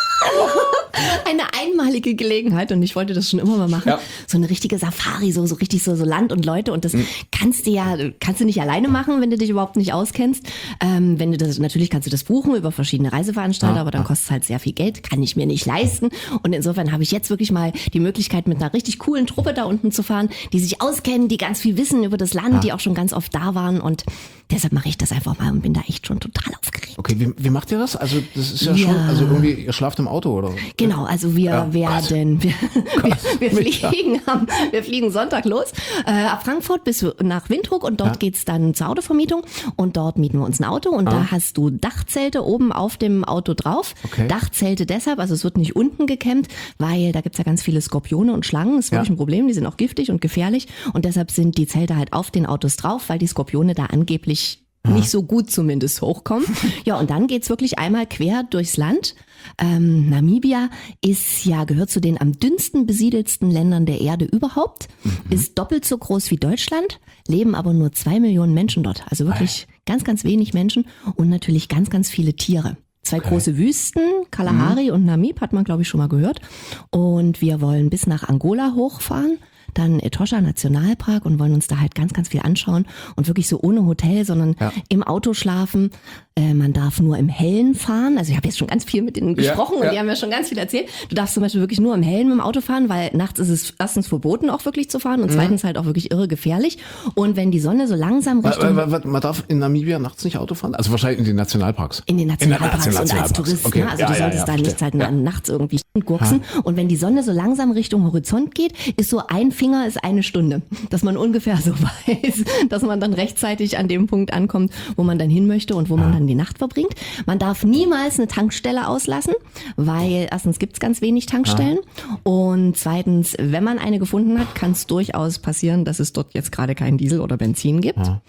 Eine einmalige Gelegenheit und ich wollte das schon immer mal machen. Ja. So eine richtige Safari, so, so richtig so, so Land und Leute und das mhm. kannst du ja, kannst du nicht alleine machen, wenn du dich überhaupt nicht auskennst. Ähm, wenn du das, natürlich kannst du das buchen über verschiedene Reiseveranstalter, ja. aber dann kostet es halt sehr viel Geld, kann ich mir nicht leisten. Und insofern habe ich jetzt wirklich mal die Möglichkeit, mit einer richtig coolen Truppe da unten zu fahren, die sich auskennen, die ganz viel wissen über das Land, ja. die auch schon ganz oft da waren und deshalb mache ich das einfach mal und bin da echt schon total aufgeregt. Okay, wie, wie macht ihr das? Also das ist ja, ja schon, also irgendwie, ihr schlaft im Auto oder? Genau, also wir ja, werden, wir, wir, wir fliegen, am, wir fliegen Sonntag los äh, ab Frankfurt bis nach Windhoek und dort ja. geht's dann zur Autovermietung und dort mieten wir uns ein Auto und ah. da hast du Dachzelte oben auf dem Auto drauf. Okay. Dachzelte deshalb, also es wird nicht unten gecampt, weil da gibt's ja ganz viele Skorpione und Schlangen, das ist wirklich ja. ein Problem, die sind auch giftig und gefährlich und deshalb sind die Zelte halt auf den Autos drauf, weil die Skorpione da angeblich nicht so gut zumindest hochkommen. Ja, und dann geht's wirklich einmal quer durchs Land. Ähm, Namibia ist ja, gehört zu den am dünnsten besiedelsten Ländern der Erde überhaupt, mhm. ist doppelt so groß wie Deutschland, leben aber nur zwei Millionen Menschen dort. Also wirklich ganz, ganz wenig Menschen und natürlich ganz, ganz viele Tiere. Zwei okay. große Wüsten, Kalahari mhm. und Namib, hat man glaube ich schon mal gehört. Und wir wollen bis nach Angola hochfahren. Dann Etosha Nationalpark und wollen uns da halt ganz, ganz viel anschauen und wirklich so ohne Hotel, sondern ja. im Auto schlafen. Äh, man darf nur im Hellen fahren. Also ich habe jetzt schon ganz viel mit denen gesprochen ja, und ja. die haben mir schon ganz viel erzählt. Du darfst zum Beispiel wirklich nur im Hellen mit dem Auto fahren, weil nachts ist es erstens verboten, auch wirklich zu fahren und mhm. zweitens halt auch wirklich irre gefährlich. Und wenn die Sonne so langsam Richtung... Man, man darf in Namibia nachts nicht Auto fahren? Also wahrscheinlich in den Nationalparks? In den Nationalparks, in den Nationalparks. Und als Tourist. Okay. Ne? Also ja, du solltest ja, ja, da nicht halt ja. nachts irgendwie gurksen. Ha. Und wenn die Sonne so langsam Richtung Horizont geht, ist so ein Finger ist eine Stunde. Dass man ungefähr so weiß, dass man dann rechtzeitig an dem Punkt ankommt, wo man dann hin möchte und wo man dann die Nacht verbringt. Man darf niemals eine Tankstelle auslassen, weil erstens gibt es ganz wenig Tankstellen und zweitens, wenn man eine gefunden hat, kann es durchaus passieren, dass es dort jetzt gerade kein Diesel oder Benzin gibt. Ja,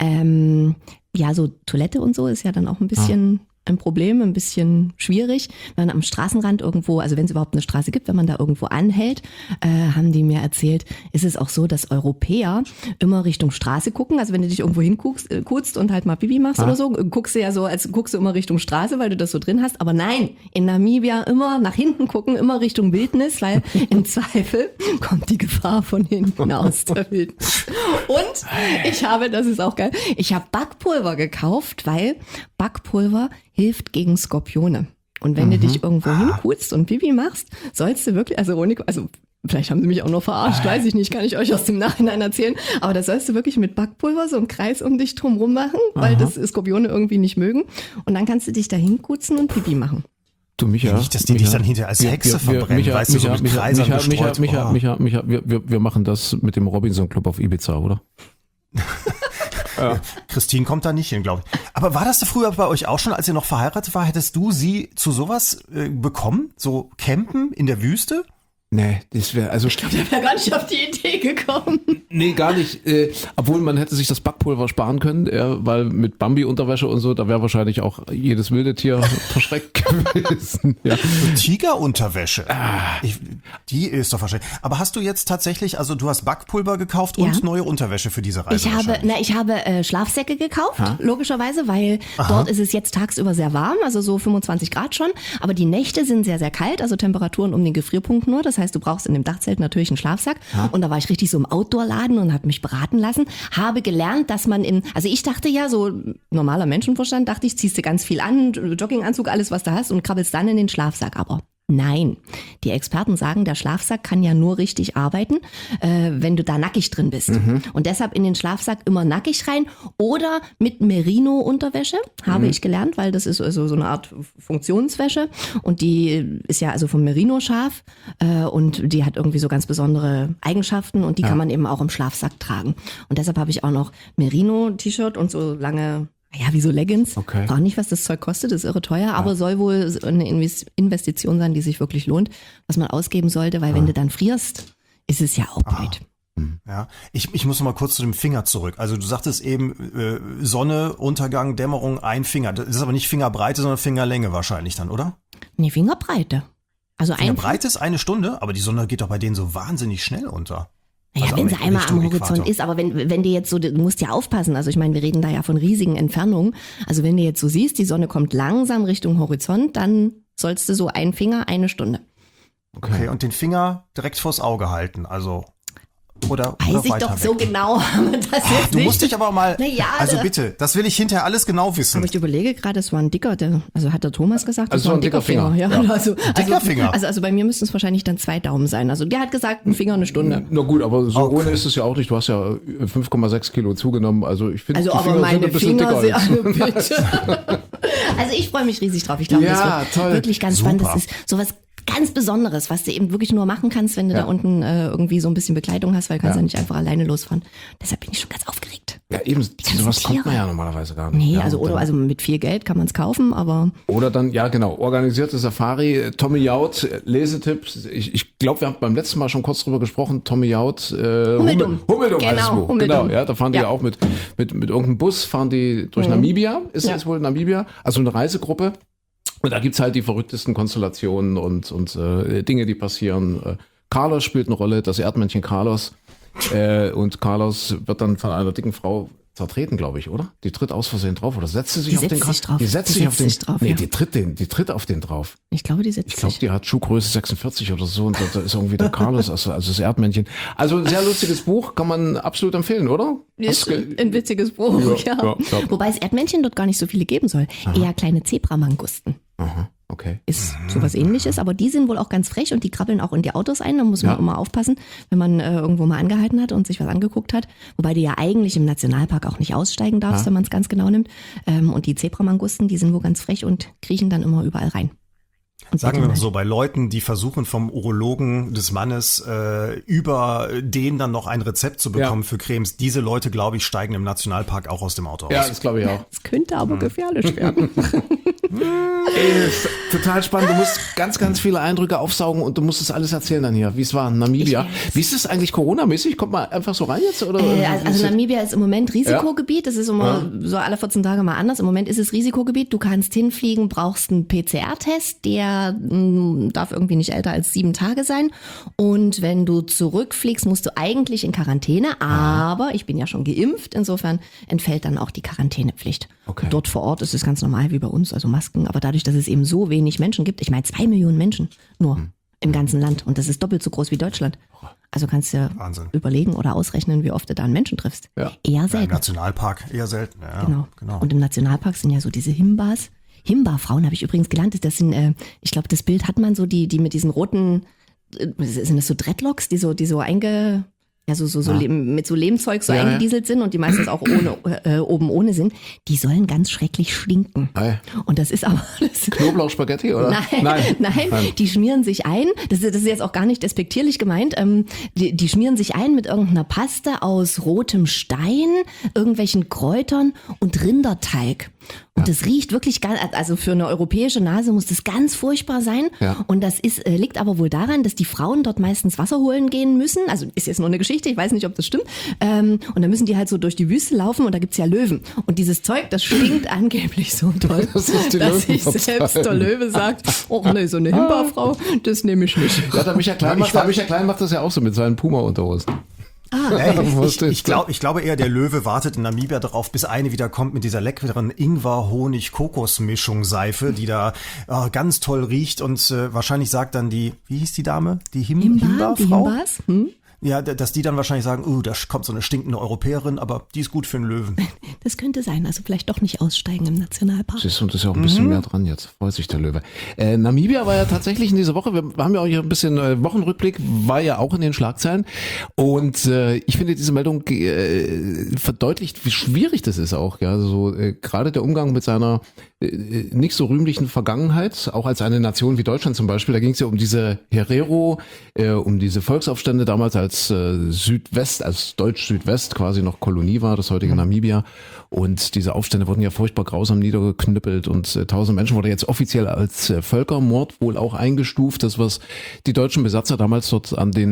ähm, ja so Toilette und so ist ja dann auch ein bisschen... ein Problem, ein bisschen schwierig. Wenn man am Straßenrand irgendwo, also wenn es überhaupt eine Straße gibt, wenn man da irgendwo anhält, äh, haben die mir erzählt, ist es auch so, dass Europäer immer Richtung Straße gucken. Also wenn du dich irgendwo hinguckst äh, und halt mal Pipi machst ah. oder so, guckst du ja so, als guckst du immer Richtung Straße, weil du das so drin hast. Aber nein, in Namibia immer nach hinten gucken, immer Richtung Wildnis, weil im Zweifel kommt die Gefahr von hinten aus der Wildnis. Und ich habe, das ist auch geil, ich habe Backpulver gekauft, weil Backpulver hilft gegen Skorpione. Und wenn mhm. du dich irgendwo hinkutzt und Pipi machst, sollst du wirklich, also ohne, also vielleicht haben sie mich auch nur verarscht, weiß ich nicht, kann ich euch aus dem Nachhinein erzählen, aber das sollst du wirklich mit Backpulver so einen Kreis um dich drum rum machen, weil Aha. das Skorpione irgendwie nicht mögen. Und dann kannst du dich da hinkutzen und Pipi machen. Du, Micha, nicht, dass die Micha, dich dann hinterher als Hexe wir, wir, verbrennen, Micha, weißt Micha, du, so mit Micha, Kreisern Micha, bestreut. Micha, Oh. Micha, Micha, wir, wir, wir machen das mit dem Robinson Club auf Ibiza, oder? Ja. Christine kommt da nicht hin, glaube ich. Aber war das da früher bei euch auch schon, als ihr noch verheiratet war? Hättest du sie zu sowas äh, bekommen? So campen in der Wüste? Nee, das wäre, also... Ich glaube, der wäre gar nicht auf die Idee gekommen. Nee, gar nicht. Äh, obwohl man hätte sich das Backpulver sparen können, äh, weil mit Bambi-Unterwäsche und so, da wäre wahrscheinlich auch jedes wilde Tier verschreckt gewesen. Ja. Tigerunterwäsche. Ah. Ich, die ist doch wahrscheinlich. Aber hast du jetzt tatsächlich, also du hast Backpulver gekauft und ja. neue Unterwäsche für diese Reise? Ich habe, na, ich habe äh, Schlafsäcke gekauft, ha? logischerweise, weil Aha. dort ist es jetzt tagsüber sehr warm, also so fünfundzwanzig Grad schon. Aber die Nächte sind sehr, sehr kalt, also Temperaturen um den Gefrierpunkt nur. Das heißt, du brauchst in dem Dachzelt natürlich einen Schlafsack. Ja. Und da war ich richtig so im Outdoor-Laden und habe mich beraten lassen. Habe gelernt, dass man in, also ich dachte ja, so normaler Menschenverstand, dachte ich, ziehst du ganz viel an, Jogginganzug, alles was du hast und krabbelst dann in den Schlafsack. Aber nein, die Experten sagen, der Schlafsack kann ja nur richtig arbeiten, äh, wenn du da nackig drin bist. Mhm. Und deshalb in den Schlafsack immer nackig rein oder mit Merino-Unterwäsche, habe mhm. ich gelernt, weil das ist also so eine Art Funktionswäsche und die ist ja also vom Merino-Schaf äh, und die hat irgendwie so ganz besondere Eigenschaften und die ja. kann man eben auch im Schlafsack tragen. Und deshalb habe ich auch noch Merino-T-Shirt und so lange... Ja, wie so Leggings. Okay. Gar nicht, was das Zeug kostet, ist irre teuer, ja. aber soll wohl eine Investition sein, die sich wirklich lohnt, was man ausgeben sollte, weil ah. wenn du dann frierst, ist es ja auch blöd. Ja, ich, ich muss noch mal kurz zu dem Finger zurück. Also du sagtest eben äh, Sonne, Untergang, Dämmerung, ein Finger. Das ist aber nicht Fingerbreite, sondern Fingerlänge wahrscheinlich dann, oder? Nee, Fingerbreite. Also ein Fingerbreite ist eine Stunde, aber die Sonne geht doch bei denen so wahnsinnig schnell unter. Ja, Also wenn am- sie einmal Richtung am Horizont Äquator. ist, aber wenn, wenn dir jetzt so, du musst ja aufpassen, also ich meine, wir reden da ja von riesigen Entfernungen, also wenn du jetzt so siehst, die Sonne kommt langsam Richtung Horizont, dann sollst du so ein Finger, eine Stunde. Okay, und den Finger direkt vors Auge halten, also oder, Weiß oder ich weiter doch weg. so genau, aber das jetzt Du nicht. musst dich aber mal, Na ja, also da- bitte, das will ich hinterher alles genau wissen. Aber ich überlege gerade, es war ein dicker, der, also hat der Thomas gesagt, Also das war ein dicker Finger. Ja, Ja. Also, dicker also, Finger. Also, also bei mir müssten es wahrscheinlich dann zwei Daumen sein. Also der hat gesagt, ein Finger, eine Stunde. Na gut, aber so Okay. ohne ist es ja auch nicht. Du hast ja fünf Komma sechs Kilo zugenommen. Also ich finde, Also die aber Finger sind meine ein bisschen Finger dicker. sind, als- bitte. Also ich freue mich riesig drauf. Ich glaube, Ja, das wird toll. wirklich ganz Super. spannend. Das ist sowas ganz Besonderes, was du eben wirklich nur machen kannst, wenn du Ja. da unten äh, irgendwie so ein bisschen Bekleidung hast, weil du kannst Ja. ja nicht einfach alleine losfahren. Deshalb bin ich schon ganz aufgeregt. Ja, eben, sowas kommt man Tiere. ja normalerweise gar nicht. Nee, ja, also und oder dann- also mit viel Geld kann man es kaufen, aber Oder dann, ja genau, organisierte Safari, Tommy Jaud, Lesetipps. Ich, ich glaube, wir haben beim letzten Mal schon kurz drüber gesprochen, Tommy Jaud, äh, Hummeldum. Hummeldum heißt das Genau, Buch. Hummeldum. Genau, ja, da fahren die Ja. ja auch mit, mit, mit irgendeinem Bus, fahren die durch Namibia, ist Ja. das wohl Namibia, also eine Reisegruppe. Und da gibt's halt die verrücktesten Konstellationen und, und äh, Dinge, die passieren. Äh, Carlos spielt eine Rolle, das Erdmännchen Carlos. Äh, und Carlos wird dann von einer dicken Frau zertreten, glaube ich, oder? Die tritt aus Versehen drauf oder setzt sie sich Die auf den setzt Kra- sich drauf. Die setzt Die sich auf setzt den sich drauf, Nee, ja. die tritt den, die tritt auf den drauf. ich glaube, die setzt Ich glaube, sich. die hat Schuhgröße sechsundvierzig oder so und da, da ist irgendwie der Carlos, also, also das Erdmännchen. Also ein sehr lustiges Buch, kann man absolut empfehlen, oder? Hast Ist du ge- ein witziges Buch, Ja, ja. ja, ja. Wobei es Erdmännchen dort gar nicht so viele geben soll. Eher kleine Zebramangusten. Aha, okay. Ist sowas ähnliches, aber die sind wohl auch ganz frech und die krabbeln auch in die Autos ein. Da muss man Ja. immer aufpassen, wenn man äh, irgendwo mal angehalten hat und sich was angeguckt hat. Wobei du ja eigentlich im Nationalpark auch nicht aussteigen darfst, Ja. wenn man es ganz genau nimmt. Ähm, und die Zebramangusten, die sind wohl ganz frech und kriechen dann immer überall rein. Und Sagen wir betteln mal halt. so, bei Leuten, die versuchen vom Urologen des Mannes äh, über den dann noch ein Rezept zu bekommen Ja. für Cremes, diese Leute, glaube ich, steigen im Nationalpark auch aus dem Auto Ja, aus. das glaube ich auch. Das könnte Hm. aber gefährlich werden. Ey, ist total spannend. Du musst ganz, ganz viele Eindrücke aufsaugen und du musst das alles erzählen dann hier, wie es war in Namibia. Wie ist es eigentlich Corona-mäßig? Kommt man einfach so rein jetzt? Oder? Äh, also, also Namibia ist im Moment Risikogebiet. Das ist immer Ja. so alle vierzehn Tage mal anders. Im Moment ist es Risikogebiet. Du kannst hinfliegen, brauchst einen P C R-Test. Der mh, darf irgendwie nicht älter als sieben Tage sein. Und wenn du zurückfliegst, musst du eigentlich in Quarantäne. Aber ich bin ja schon geimpft. Insofern entfällt dann auch die Quarantänepflicht. Okay. Und dort vor Ort ist es ganz normal wie bei uns, also Masken. Aber dadurch, dass es eben so wenig Menschen gibt, ich meine zwei Millionen Menschen nur Hm. im ganzen Land. Und das ist doppelt so groß wie Deutschland. Also kannst du Wahnsinn. überlegen oder ausrechnen, wie oft du da einen Menschen triffst. Ja. Eher Ja, Im selten. Nationalpark eher selten. Ja, Genau. genau. Und im Nationalpark sind ja so diese Himbas. Himba-Frauen habe ich übrigens gelernt. Das sind, äh, ich glaube, das Bild hat man so, die, die mit diesen roten, äh, sind das so Dreadlocks, die so, die so einge, ja, so, so, so Lehm, mit so Lehmzeug so Ja, ja. eingedieselt sind und die meistens auch ohne, äh, oben ohne sind. Die sollen ganz schrecklich stinken. Ei. Und das ist aber, das, Knoblauchspaghetti, oder? Nein, nein, die schmieren sich ein. Das ist, das ist jetzt auch gar nicht despektierlich gemeint. Ähm, die, die schmieren sich ein mit irgendeiner Paste aus rotem Stein, irgendwelchen Kräutern und Rinderteig. Und das riecht wirklich ganz, also für eine europäische Nase muss das ganz furchtbar sein. Ja. Und das ist, äh, liegt aber wohl daran, dass die Frauen dort meistens Wasser holen gehen müssen. Also ist jetzt nur eine Geschichte, ich weiß nicht, ob das stimmt. Ähm, und dann müssen die halt so durch die Wüste laufen und da gibt's ja Löwen. Und dieses Zeug, das stinkt angeblich so toll, Das ist die dass sich Löwenpartei. selbst der Löwe sagt, oh nee, so eine Himba-Frau, das nehme ich nicht. Ja, der Michael Klein, macht, der Michael Klein macht das ja auch so mit seinen Puma-Unterhosen. Ja, ich, Was ich, ich, ist glaub, ich glaube eher, der Löwe wartet in Namibia darauf, bis eine wieder kommt mit dieser leckeren Ingwer-Honig-Kokos-Mischung-Seife, die da äh, ganz toll riecht und äh, wahrscheinlich sagt dann die, wie hieß die Dame? Die Him Himba, die Himba-Frau? Himbas? Hm? Ja, d- dass die dann wahrscheinlich sagen, uh, da kommt so eine stinkende Europäerin, aber die ist gut für einen Löwen. Das könnte sein, also vielleicht doch nicht aussteigen im Nationalpark. Siehst du, und das ist ja auch ein bisschen mehr dran jetzt. Freut sich der Löwe. Äh, Namibia war ja tatsächlich in dieser Woche, wir haben ja auch hier ein bisschen äh, Wochenrückblick, war ja auch in den Schlagzeilen. Und äh, ich finde, diese Meldung äh, verdeutlicht, wie schwierig das ist auch. Ja, so äh, gerade der Umgang mit seiner äh, nicht so rühmlichen Vergangenheit, auch als eine Nation wie Deutschland zum Beispiel. Da ging es ja um diese Herero, äh, um diese Volksaufstände damals, als äh, Südwest, als Deutsch-Südwest quasi noch Kolonie war, das heutige Namibia. Und diese Aufstände wurden ja furchtbar grausam niedergeknüppelt und äh, tausend Menschen wurde jetzt offiziell als äh, Völkermord wohl auch eingestuft. Das, was die deutschen Besatzer damals dort an den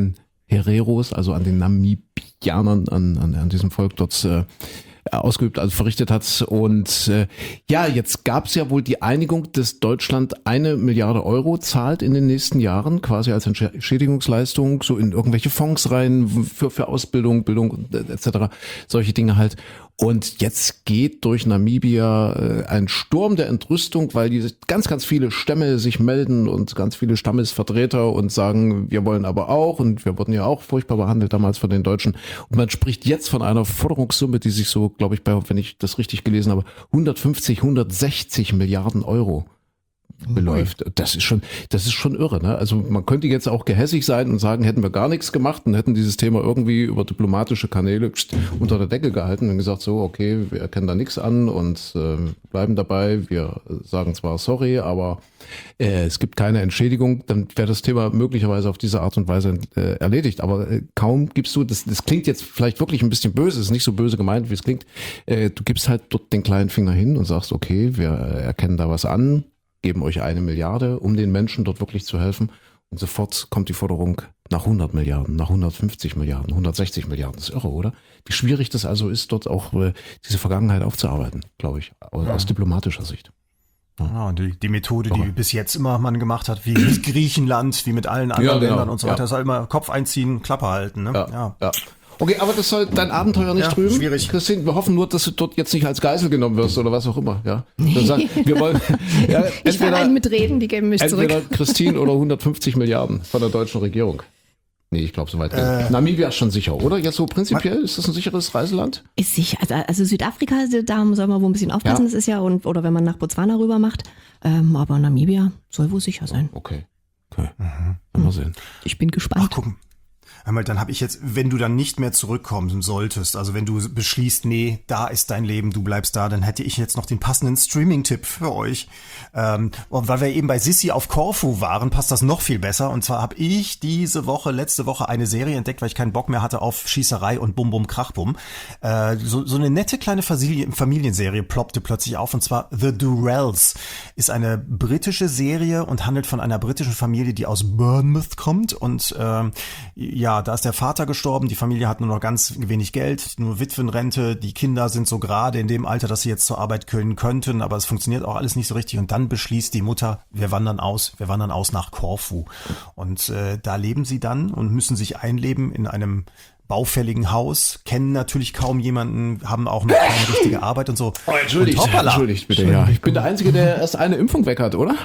Hereros, also an den Namibianern, an, an, an diesem Volk dort äh, ausgeübt, also verrichtet hat. Und äh, ja, jetzt gab es ja wohl die Einigung, dass Deutschland eine Milliarde Euro zahlt in den nächsten Jahren, quasi als Entschädigungsleistung, so in irgendwelche Fonds rein, für, für Ausbildung, Bildung et cetera, solche Dinge halt. Und jetzt geht durch Namibia äh, ein Sturm der Entrüstung, weil die ganz, ganz viele Stämme sich melden und ganz viele Stammesvertreter und sagen, wir wollen aber auch, und wir wurden ja auch furchtbar behandelt damals von den Deutschen. Und man spricht jetzt von einer Forderungssumme, die sich so, glaube ich, bei, wenn ich das richtig gelesen habe, hundertfünfzig, hundertsechzig Milliarden Euro beläuft. Das ist schon, das ist schon irre, ne? Also man könnte jetzt auch gehässig sein und sagen, hätten wir gar nichts gemacht und hätten dieses Thema irgendwie über diplomatische Kanäle pst, unter der Decke gehalten und gesagt, so, okay, wir erkennen da nichts an und äh, bleiben dabei. Wir sagen zwar sorry, aber äh, es gibt keine Entschädigung. Dann wäre das Thema möglicherweise auf diese Art und Weise äh, erledigt. Aber äh, kaum gibst du, das, das klingt jetzt vielleicht wirklich ein bisschen böse, ist nicht so böse gemeint, wie es klingt. Äh, du gibst halt dort den kleinen Finger hin und sagst, okay, wir erkennen da was an, geben euch eine Milliarde, um den Menschen dort wirklich zu helfen. Und sofort kommt die Forderung nach hundert Milliarden, nach hundertfünfzig Milliarden, hundertsechzig Milliarden. Das ist irre, oder? Wie schwierig das also ist, dort auch äh, diese Vergangenheit aufzuarbeiten, glaube ich, aus, ja. aus diplomatischer Sicht. Ja, ja, und die, die Methode, die okay. bis jetzt immer man gemacht hat, wie mit Griechenland, wie mit allen anderen ja, genau. Ländern und so weiter, ja. ist halt immer Kopf einziehen, Klappe halten. Ne? Ja, ja. ja. Okay, aber das soll dein Abenteuer nicht ja, trüben. Schwierig. Christine, wir hoffen nur, dass du dort jetzt nicht als Geisel genommen wirst oder was auch immer. Ja, sagen, wir wollen. Ja, ich will einen mitreden, die geben mich entweder zurück. Christine oder hundertfünfzig Milliarden von der deutschen Regierung. Nee, ich glaube, soweit. Äh, Namibia ist schon sicher, oder? Jetzt so prinzipiell, ist das ein sicheres Reiseland? Ist sicher. Also, also Südafrika, da soll man wohl ein bisschen aufpassen, ja. das ist ja, und, oder wenn man nach Botswana rüber macht. Ähm, aber Namibia soll wohl sicher sein. Okay. Okay. Mhm. Mal sehen. Ich bin gespannt. Ach, gucken. Einmal, dann habe ich jetzt, wenn du dann nicht mehr zurückkommen solltest, also wenn du beschließt, nee, da ist dein Leben, du bleibst da, dann hätte ich jetzt noch den passenden Streaming-Tipp für euch. Ähm, und weil wir eben bei Sissi auf Korfu waren, passt das noch viel besser. Und zwar habe ich diese Woche, letzte Woche eine Serie entdeckt, weil ich keinen Bock mehr hatte auf Schießerei und Bum Bum Krachbum. Äh, so, so eine nette kleine Familien- Familienserie ploppte plötzlich auf, und zwar The Durrells. Ist eine britische Serie und handelt von einer britischen Familie, die aus Bournemouth kommt. Und ähm, ja, da ist der Vater gestorben, die Familie hat nur noch ganz wenig Geld, nur Witwenrente, die Kinder sind so gerade in dem Alter, dass sie jetzt zur Arbeit können könnten, aber es funktioniert auch alles nicht so richtig, und dann beschließt die Mutter, wir wandern aus, wir wandern aus nach Korfu, und äh, da leben sie dann und müssen sich einleben in einem baufälligen Haus, kennen natürlich kaum jemanden, haben auch noch keine richtige Arbeit und so. Oh, entschuldigt, und entschuldigt bitte, ja. Ich bin der Einzige, der erst eine Impfung weg hat, oder?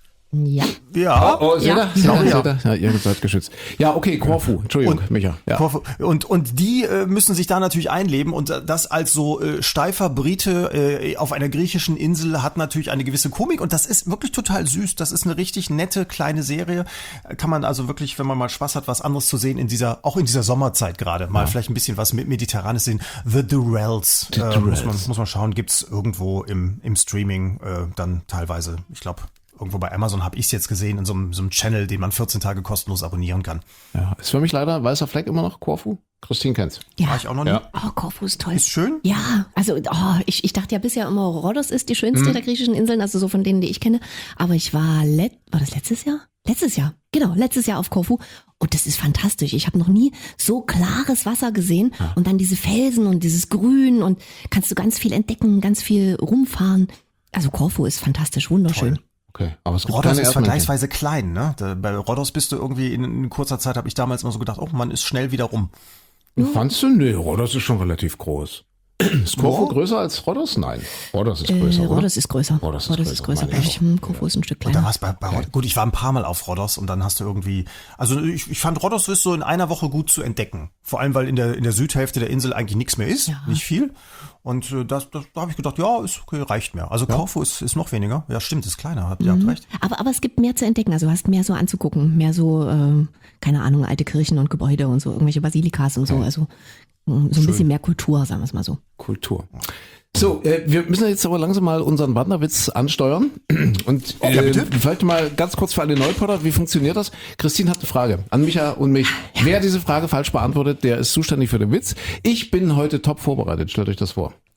Ja. Ja. Oh, oh, seht ja. ihr? Ja. Ja, ja. ja, ihr seid geschützt. Ja, okay, Korfu. Entschuldigung, und, Micha. Ja. Korfu. Und, und die äh, müssen sich da natürlich einleben, und das als so äh, steifer Brite äh, auf einer griechischen Insel hat natürlich eine gewisse Komik, und das ist wirklich total süß. Das ist eine richtig nette kleine Serie. Kann man also wirklich, wenn man mal Spaß hat, was anderes zu sehen in dieser, auch in dieser Sommerzeit gerade, mal ja. vielleicht ein bisschen was mit Mediterranes sehen. The Durrells. The äh, Durrells. Muss man, muss man schauen, gibt's irgendwo im, im Streaming äh, dann teilweise, ich glaube, irgendwo bei Amazon habe ich es jetzt gesehen, in so einem, so einem Channel, den man vierzehn Tage kostenlos abonnieren kann. Ja, ist für mich leider weißer Fleck immer noch Korfu. Christine kennt's. Ja. War ich auch noch nie. Ja. Oh, Korfu ist toll. Ist schön? Ja, also oh, ich, ich dachte ja bisher immer, Rhodos ist die schönste mhm. der griechischen Inseln, also so von denen, die ich kenne. Aber ich war, let, war das letztes Jahr? Letztes Jahr, genau, letztes Jahr auf Korfu. Und das ist fantastisch. Ich habe noch nie so klares Wasser gesehen. Ja. Und dann diese Felsen und dieses Grün, und kannst du ganz viel entdecken, ganz viel rumfahren. Also Korfu ist fantastisch, wunderschön. Toll. Okay, aber es gibt Rhodos keine ist vergleichsweise klein, ne? Da, bei Rhodos bist du irgendwie in, in kurzer Zeit, habe ich damals immer so gedacht, oh, man ist schnell wieder rum. Fandst du? Nee, Rhodos ist schon relativ groß. Ist Korfu Ja. größer als Rhodos? Nein. Rhodos ist größer, äh, oder? Rhodos ist größer. Rhodos ist Rhodos größer, ist größer. meine ich Ich, hm, Korfu ist ein Stück Und da kleiner. war's bei, bei Rhodos. Gut, ich war ein paar Mal auf Rhodos, und dann hast du irgendwie, also ich, ich fand Rhodos ist so in einer Woche gut zu entdecken. Vor allem, weil in der, in der Südhälfte der Insel eigentlich nichts mehr ist, Ja. nicht viel. Und äh, das, das, da habe ich gedacht, ja, ist okay, reicht mir. Also Korfu ist, ist noch weniger. Ja, stimmt, ist kleiner, habt ihr habt recht. Aber, aber es gibt mehr zu entdecken. Also du hast mehr so anzugucken. Mehr so, äh, keine Ahnung, alte Kirchen und Gebäude und so, irgendwelche Basilikas und so. Also mh, so ein bisschen mehr Kultur, sagen wir es mal so. Kultur. So, äh, wir müssen jetzt aber langsam mal unseren Wanderwitz ansteuern. Und äh, Ja, bitte. vielleicht mal ganz kurz für alle Neupotter, wie funktioniert das? Christine hat eine Frage an Micha und mich. Wer diese Frage falsch beantwortet, der ist zuständig für den Witz. Ich bin heute top vorbereitet, stellt euch das vor.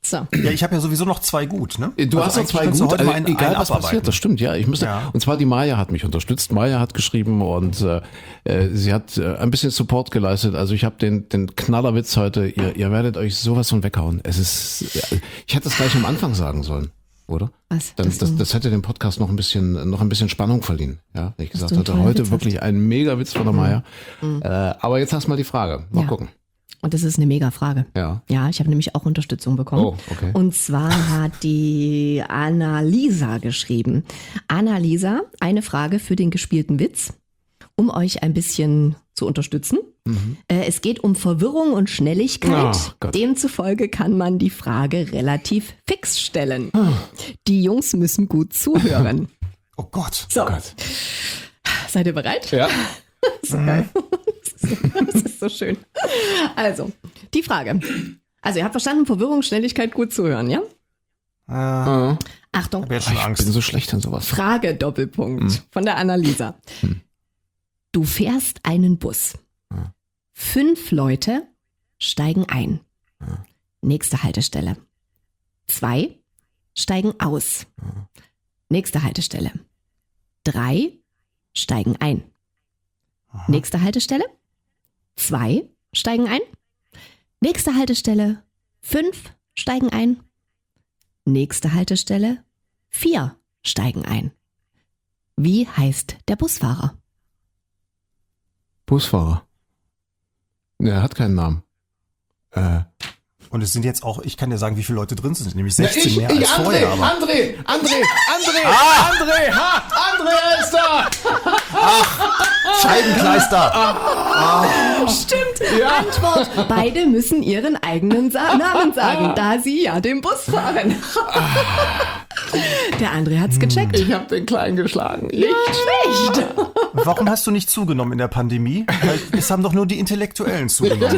So. Ja, ich habe ja sowieso noch zwei gut, ne? Du Also hast noch eigentlich zwei kannst du gut, heute also mal einen, egal einen was abarbeiten. passiert, das stimmt, ja. Ich müsste, Ja. und zwar die Maya hat mich unterstützt. Maya hat geschrieben und äh, äh, sie hat äh, ein bisschen Support geleistet. Also ich habe den den Knallerwitz heute. Ihr, ihr werdet euch sowas von weghauen. Es ist, äh, ich hätte es gleich am Anfang sagen sollen, oder? Was? Dann, Dass das, du- das hätte dem Podcast noch ein bisschen noch ein bisschen Spannung verliehen. Ja, wenn ich gesagt du einen hatte, tollen heute Witz wirklich ein Mega-Witz von der Maya. Mhm. Äh, aber jetzt hast du mal die Frage. Mal Ja. gucken. Und das ist eine mega Frage. Ja. Ja, ich habe nämlich auch Unterstützung bekommen. Oh, okay. Und zwar hat die Annalisa geschrieben. Annalisa, eine Frage für den gespielten Witz, um euch ein bisschen zu unterstützen. Mhm. Äh, es geht um Verwirrung und Schnelligkeit. Oh, Gott. Demzufolge kann man die Frage relativ fix stellen. Ah. Die Jungs müssen gut zuhören. Oh Gott. So, Oh Gott. seid ihr bereit? Ja. Das ist geil. Das ist, so, das ist so schön. Also, die Frage. Also, ihr habt verstanden, Verwirrung, Schnelligkeit, gut zuhören, ja? Äh, Ah. Achtung, ich habe jetzt schon Ich Angst. bin so schlecht in sowas. Frage, Doppelpunkt von der Annalisa. Du fährst einen Bus. Fünf Leute steigen ein. Nächste Haltestelle. Zwei steigen aus. Nächste Haltestelle. Drei steigen ein. Nächste Haltestelle. Zwei steigen ein. Nächste Haltestelle. Fünf steigen ein. Nächste Haltestelle. Vier steigen ein. Wie heißt der Busfahrer? Busfahrer. Ne, er hat keinen Namen. Äh. Und es sind jetzt auch, ich kann dir sagen, wie viele Leute drin sind, nämlich sechzehn ich, mehr ich, als André, vorher. Aber André, André, André, André, ha, André ist da. Scheibenkleister! Stimmt. Ja. Antwort. Beide müssen ihren eigenen Sa Namen sagen, da sie ja den Bus fahren. Der André hat's gecheckt. Ich habe den Kleinen geschlagen. Nicht schlecht. Warum hast du nicht zugenommen in der Pandemie? Weil es haben doch nur die Intellektuellen zugenommen.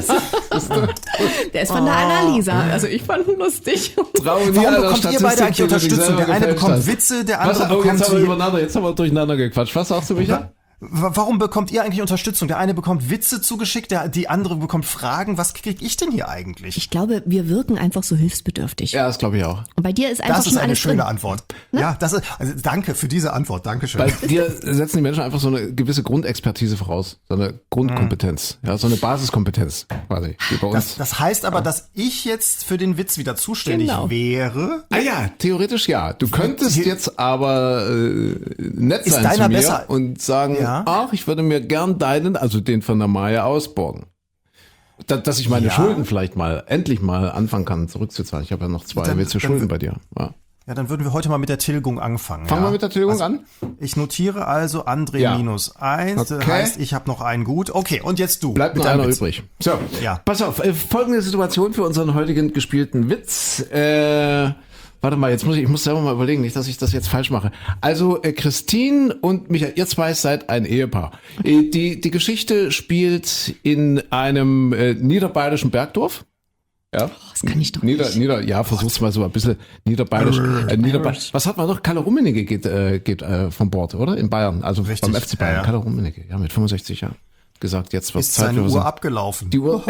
Der ist von der Annalisa. Also ich fand ihn lustig. Trauen Warum bekommt ihr beide eigentlich Unterstützung? Der eine bekommt Witze, der Was, andere oh, jetzt bekommt haben wir die... übereinander, jetzt haben wir durcheinander gequatscht. Was sagst du, Micha? Wa- Warum bekommt ihr eigentlich Unterstützung? Der eine bekommt Witze zugeschickt, der, die andere bekommt Fragen. Was krieg ich denn hier eigentlich? Ich glaube, wir wirken einfach so hilfsbedürftig. Ja, das glaube ich auch. Und bei dir ist einfach Das ist schon eine alles schöne drin. Antwort. Ja, das ist, also danke für diese Antwort. Dankeschön. Bei dir setzen die Menschen einfach so eine gewisse Grundexpertise voraus. So eine Grundkompetenz. Ja, so eine Basiskompetenz, quasi, wie bei uns. Das, das heißt aber, dass ich jetzt für den Witz wieder zuständig Genau. wäre. Ah ja, theoretisch ja. Du könntest Hier- jetzt aber äh, nett Ist sein deiner zu mir besser? und sagen, Ja. ach, ich würde mir gern deinen, also den von der Maya, ausborgen. Da, dass ich meine Ja. Schulden vielleicht mal, endlich mal anfangen kann zurückzuzahlen. Ich habe ja noch zwei Dann- Witze dann- Schulden bei dir. Ja. Ja, dann würden wir heute mal mit der Tilgung anfangen. Fangen ja? wir mit der Tilgung also, an. Ich notiere also André Ja. minus eins. Das Okay. heißt, ich habe noch einen gut. Okay, und jetzt du. Bleibt mit nur deinem einer Witz. übrig. So, Ja. pass auf. Äh, folgende Situation für unseren heutigen gespielten Witz. Äh, warte mal, jetzt muss ich, ich muss selber mal überlegen, nicht, dass ich das jetzt falsch mache. Also äh, Christine und Michael, ihr zwei seid ein Ehepaar. Äh, die, die Geschichte spielt in einem äh, niederbayerischen Bergdorf. Ja. Das kann ich doch Nieder, nicht. Nieder, ja, versuch's mal so ein bisschen niederbayerisch. Äh, niederbayerisch. Was hat man noch? Kalle Rummenigge geht, äh, geht äh, vom Bord, oder? In Bayern, also Richtig. beim F C Bayern. Ja, ja. Kalle Rummenigge, ja, mit fünfundsechzig Jahren. Gesagt, jetzt wird's Ist Zeit seine für Uhr so- abgelaufen. Die Uhr.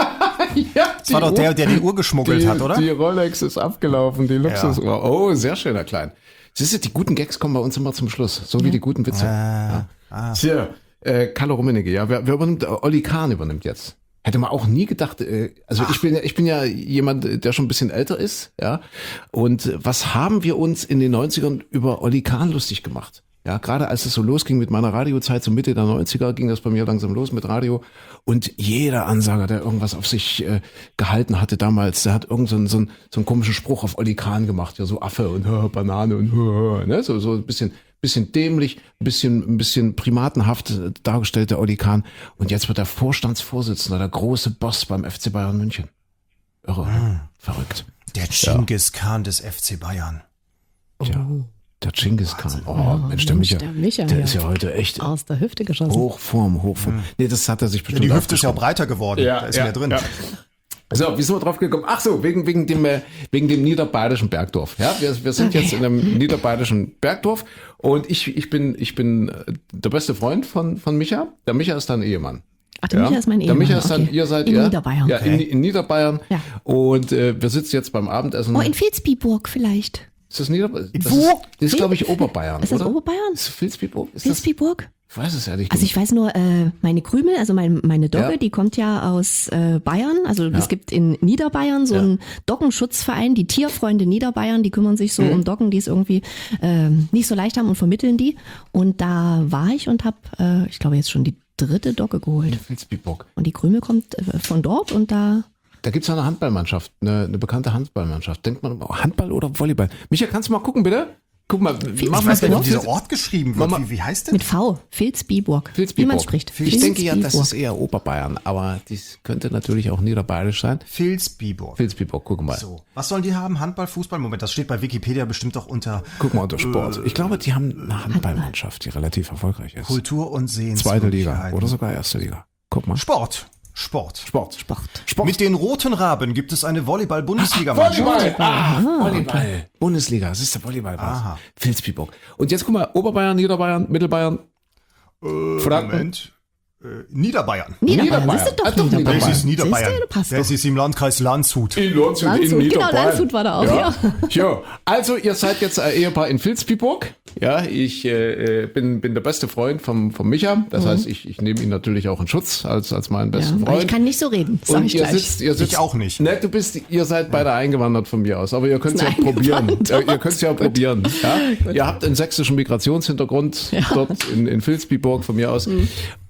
ja, das war doch der, der die Uhr geschmuggelt die, hat, oder? Die Rolex ist abgelaufen, die Luxusuhr. Oh, sehr schöner Klein. Siehst du, die guten Gags kommen bei uns immer zum Schluss, so wie die guten Witze. Ah, ah. Tja, äh, Kalle Rummenigge, ja, wer, wer übernimmt? Olli Kahn übernimmt jetzt. Hätte man auch nie gedacht, äh, also ich bin ja, ich bin ja jemand, der schon ein bisschen älter ist, ja. Und äh, was haben wir uns in den neunzigern über Olli Kahn lustig gemacht? Ja, gerade als es so losging mit meiner Radiozeit, so Mitte der neunziger, ging das bei mir langsam los mit Radio. Und jeder Ansager, der irgendwas auf sich äh, gehalten hatte damals, der hat irgend so einen, so einen, so einen komischen Spruch auf Olli Kahn gemacht, ja, so Affe und äh, Banane und äh, ne, so, so ein bisschen, bisschen dämlich, ein bisschen, ein bisschen primatenhaft äh, dargestellt, der Olli Kahn. Und jetzt wird er Vorstandsvorsitzender, der große Boss beim F C Bayern München. Irre, Hm. verrückt. Der Genghis Khan des F C Bayern. Tja, der Genghis Khan. Oh, Mensch, der Mensch, Micha, der Micha, der ja. ist ja heute echt Aus der Hüfte geschossen. Hochform, Hochform. Nee, das hat er sich Ja, bestimmt die Hüfte ist ja auch aufgeschrieben. breiter geworden. Ja, da ist ja, mehr drin. ja. So, wie sind wir drauf gekommen? Ach so, wegen, wegen dem, äh, wegen dem niederbayerischen Bergdorf. Ja, wir, wir sind jetzt in einem niederbayerischen Bergdorf und ich, ich bin, ich bin äh, der beste Freund von, von Micha. Der Micha ist dein Ehemann. Ach, der Micha ist mein Der Ehemann. Micha ist dann, okay. ihr seid in ja, Niederbayern. Ja, in, in Niederbayern. Ja. Und äh, wir sitzen jetzt beim Abendessen. Oh, in Vilsbiburg vielleicht. Ist das Niederbayern? Das Wo? ist, das ist glaube ich, Oberbayern, Ist das oder? Oberbayern? Ist Vilsbiburg? Ist das, Vilsbiburg? ich weiß es ehrlich Also ich weiß nur, äh, meine Krümel, also mein, meine Dogge, Ja. die kommt ja aus äh, Bayern. Also es gibt in Niederbayern so einen Doggenschutzverein, die Tierfreunde Niederbayern, die kümmern sich so Mhm. um Doggen, die es irgendwie äh, nicht so leicht haben und vermitteln die. Und da war ich und habe, äh, ich glaube jetzt schon die dritte Dogge geholt. Vilsbiburg. Und die Krümel kommt äh, von dort und da... Da gibt's ja eine Handballmannschaft, eine, eine bekannte Handballmannschaft. Denkt man, oh, Handball oder Volleyball? Micha, kannst du mal gucken, bitte? Guck mal, mach Ich mal weiß gar nicht, wie bitte. dieser Ort geschrieben wird. Mama- Wie, wie heißt der? Mit V, Vilsbiburg. Vilsbiburg. Wie man spricht. Ich denke ja, das Vilsbiburg. ist eher Oberbayern, aber dies könnte natürlich auch niederbayerisch sein. Vilsbiburg. Vilsbiburg, guck mal. So. Was sollen die haben? Handball, Fußball? Moment, das steht bei Wikipedia bestimmt auch unter Guck mal unter Sport. Ich glaube, die haben eine Handballmannschaft, die relativ erfolgreich ist. Kultur und Zweite Sehenswürdigkeiten. Liga oder sogar erste Liga. Guck mal. Sport. Sport. Sport. Sport. Sport. Mit den Roten Raben gibt es eine Volleyball-Bundesliga-Mannschaft. Volleyball. Ah, Volleyball. Bundesliga. Das ist der Volleyball. Aha. Vilsbiburg. Und jetzt guck mal, Oberbayern, Niederbayern, Mittelbayern. Äh, Franken. Moment. Äh, Niederbayern. Niederbayern, Niederbayern. das ist doch Ah, doch, Niederbayern. Das ist Niederbayern. Siehst du, passt Das doch. ist im Landkreis Landshut. In Landshut, Landshut, in genau, Niederbayern. Landshut war da auch, ja. Ja, also ihr seid jetzt ein Ehepaar in Vilsbiburg. Ja, ich äh, bin, bin der beste Freund vom, vom Micha. Das heißt, ich, ich nehme ihn natürlich auch in Schutz als, als meinen Mhm. Ja, besten aber ich Freund. kann nicht so reden, sag Und ich ihr gleich. sitzt, ihr sitzt, Ich auch nicht. Ne, du bist, ihr seid beide eingewandert von mir aus, aber ihr könnt es ja Sind probieren. eingewandert. Ja, ihr könnt es ja probieren. Ja? Ihr habt einen sächsischen Migrationshintergrund dort in, in Vilsbiburg von mir aus. Mhm.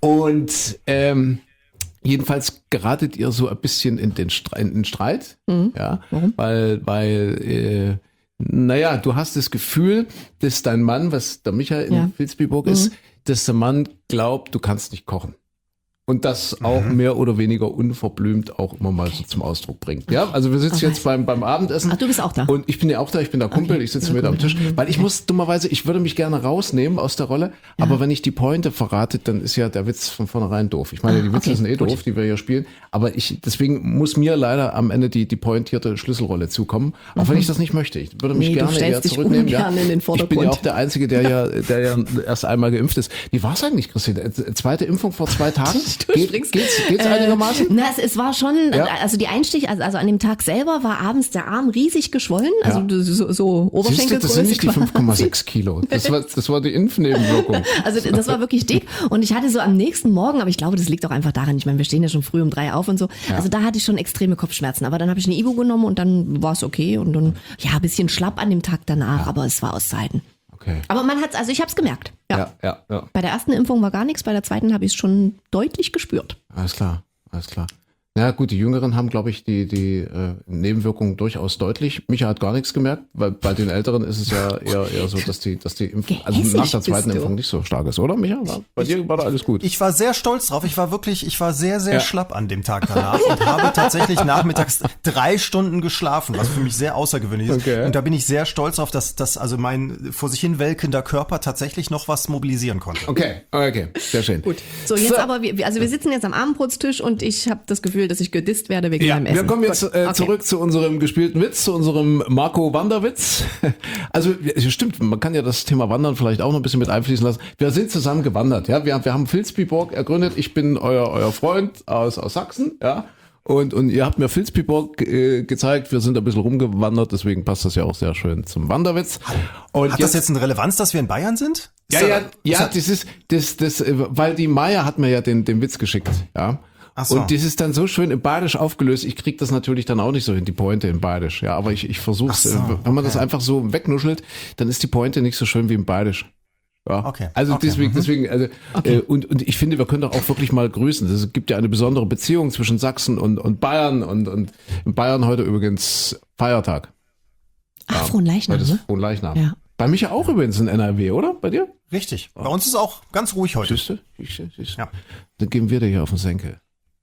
Und ähm, jedenfalls geratet ihr so ein bisschen in den, Stre in den Streit. Mhm. Ja, weil, weil, äh, naja, du hast das Gefühl, dass dein Mann, was der Michael in Ja. Vilsbiburg ist, dass der Mann glaubt, du kannst nicht kochen. Und das auch mehr oder weniger unverblümt auch immer mal so zum Ausdruck bringt. Ja, also wir sitzen Ach, jetzt beim, beim Abendessen. Ach, du bist auch da. Und ich bin ja auch da, ich bin der Kumpel, ich sitze ja, mit am gut. Tisch. Weil ich muss dummerweise, ich würde mich gerne rausnehmen aus der Rolle, aber wenn ich die Pointe verrate, dann ist ja der Witz von vornherein doof. Ich meine, die Witze okay, sind eh gut. doof, die wir hier spielen. Aber ich, deswegen muss mir leider am Ende die, die pointierte Schlüsselrolle zukommen. Auch wenn ich das nicht möchte. Ich würde mich Nee, du gerne stellst eher dich zurücknehmen. Ja. ungern in den Ich bin ja Vordergrund. auch der Einzige, der ja, der ja erst einmal geimpft ist. Wie war es eigentlich, Christine? Zweite Impfung vor zwei Tagen? Geht, geht's geht's einigermaßen? Na, es, es war schon, Ja. also die Einstich, also, also an dem Tag selber war abends der Arm riesig geschwollen, also Ja. so, so Siehst du, Oberschenkelgröße. das sind nicht die quasi. fünf Komma sechs Kilo. Das war, das war die Impfnebenwirkung. Also das war wirklich dick und ich hatte so am nächsten Morgen, aber ich glaube, das liegt auch einfach daran, ich meine, wir stehen ja schon früh um drei auf und so, also da hatte ich schon extreme Kopfschmerzen, aber dann habe ich eine Ibu genommen und dann war es okay und dann, ja, ein bisschen schlapp an dem Tag danach, aber es war auszuhalten. Okay. Aber man hat's, also ich habe es gemerkt. Ja. Ja, ja, ja. Bei der ersten Impfung war gar nichts, bei der zweiten habe ich es schon deutlich gespürt. Alles klar, alles klar. Na gut, die Jüngeren haben, glaube ich, die, die äh, Nebenwirkungen durchaus deutlich. Micha hat gar nichts gemerkt, weil bei den Älteren ist es ja eher, eher so, dass die, dass die Impfung, also Gehässig nach der zweiten bist du. Impfung nicht so stark ist, oder Micha? War, bei dir war da alles gut. Ich war sehr stolz drauf. Ich war wirklich, ich war sehr, sehr Ja. schlapp an dem Tag danach und habe tatsächlich nachmittags drei Stunden geschlafen, was für mich sehr außergewöhnlich ist. Okay. Und da bin ich sehr stolz drauf, dass, dass also mein vor sich hin welkender Körper tatsächlich noch was mobilisieren konnte. Okay, okay, sehr schön. Gut. So, jetzt aber, wir, also wir sitzen jetzt am Abendbrotstisch und ich habe das Gefühl, dass ich gedisst werde wegen Ja, meinem Essen. wir kommen jetzt Gut. äh, Okay. zurück zu unserem gespielten Witz, zu unserem Marco Wanderwitz. Also ja, stimmt, man kann ja das Thema Wandern vielleicht auch noch ein bisschen mit einfließen lassen. Wir sind zusammen gewandert, ja. Wir, wir haben Vilsbiburg ergründet. Ich bin euer euer Freund aus aus Sachsen, ja. Und und ihr habt mir Vilsbiburg äh, gezeigt. Wir sind ein bisschen rumgewandert, deswegen passt das ja auch sehr schön zum Wanderwitz. Und Hat das jetzt eine Relevanz, dass wir in Bayern sind? ja, Ist ja, da- ja, das ist, das, das, äh, weil die Maya hat mir ja den, den Witz geschickt, ja. Ach so. Und das ist dann so schön in Badisch aufgelöst. Ich krieg das natürlich dann auch nicht so hin, die Pointe in Badisch, ja. Aber ich, ich versuch's, Ach so, äh, wenn man das einfach so wegnuschelt, dann ist die Pointe nicht so schön wie im Badisch. Ja. Okay, Also okay, deswegen, mhm. deswegen, also, äh, und, und ich finde, wir können doch auch wirklich mal grüßen. Es gibt ja eine besondere Beziehung zwischen Sachsen und, und Bayern und, und in Bayern heute übrigens Feiertag. Ach, frohen Leichnam, Heute ist ne? Frohenleichnam. Ja. Bei Micha auch übrigens in N R W, oder? Bei dir? Richtig. Bei uns ist auch ganz ruhig heute. Siehst du? Siehst du? Siehst du? Ja. Dann gehen wir dir hier auf den Senkel.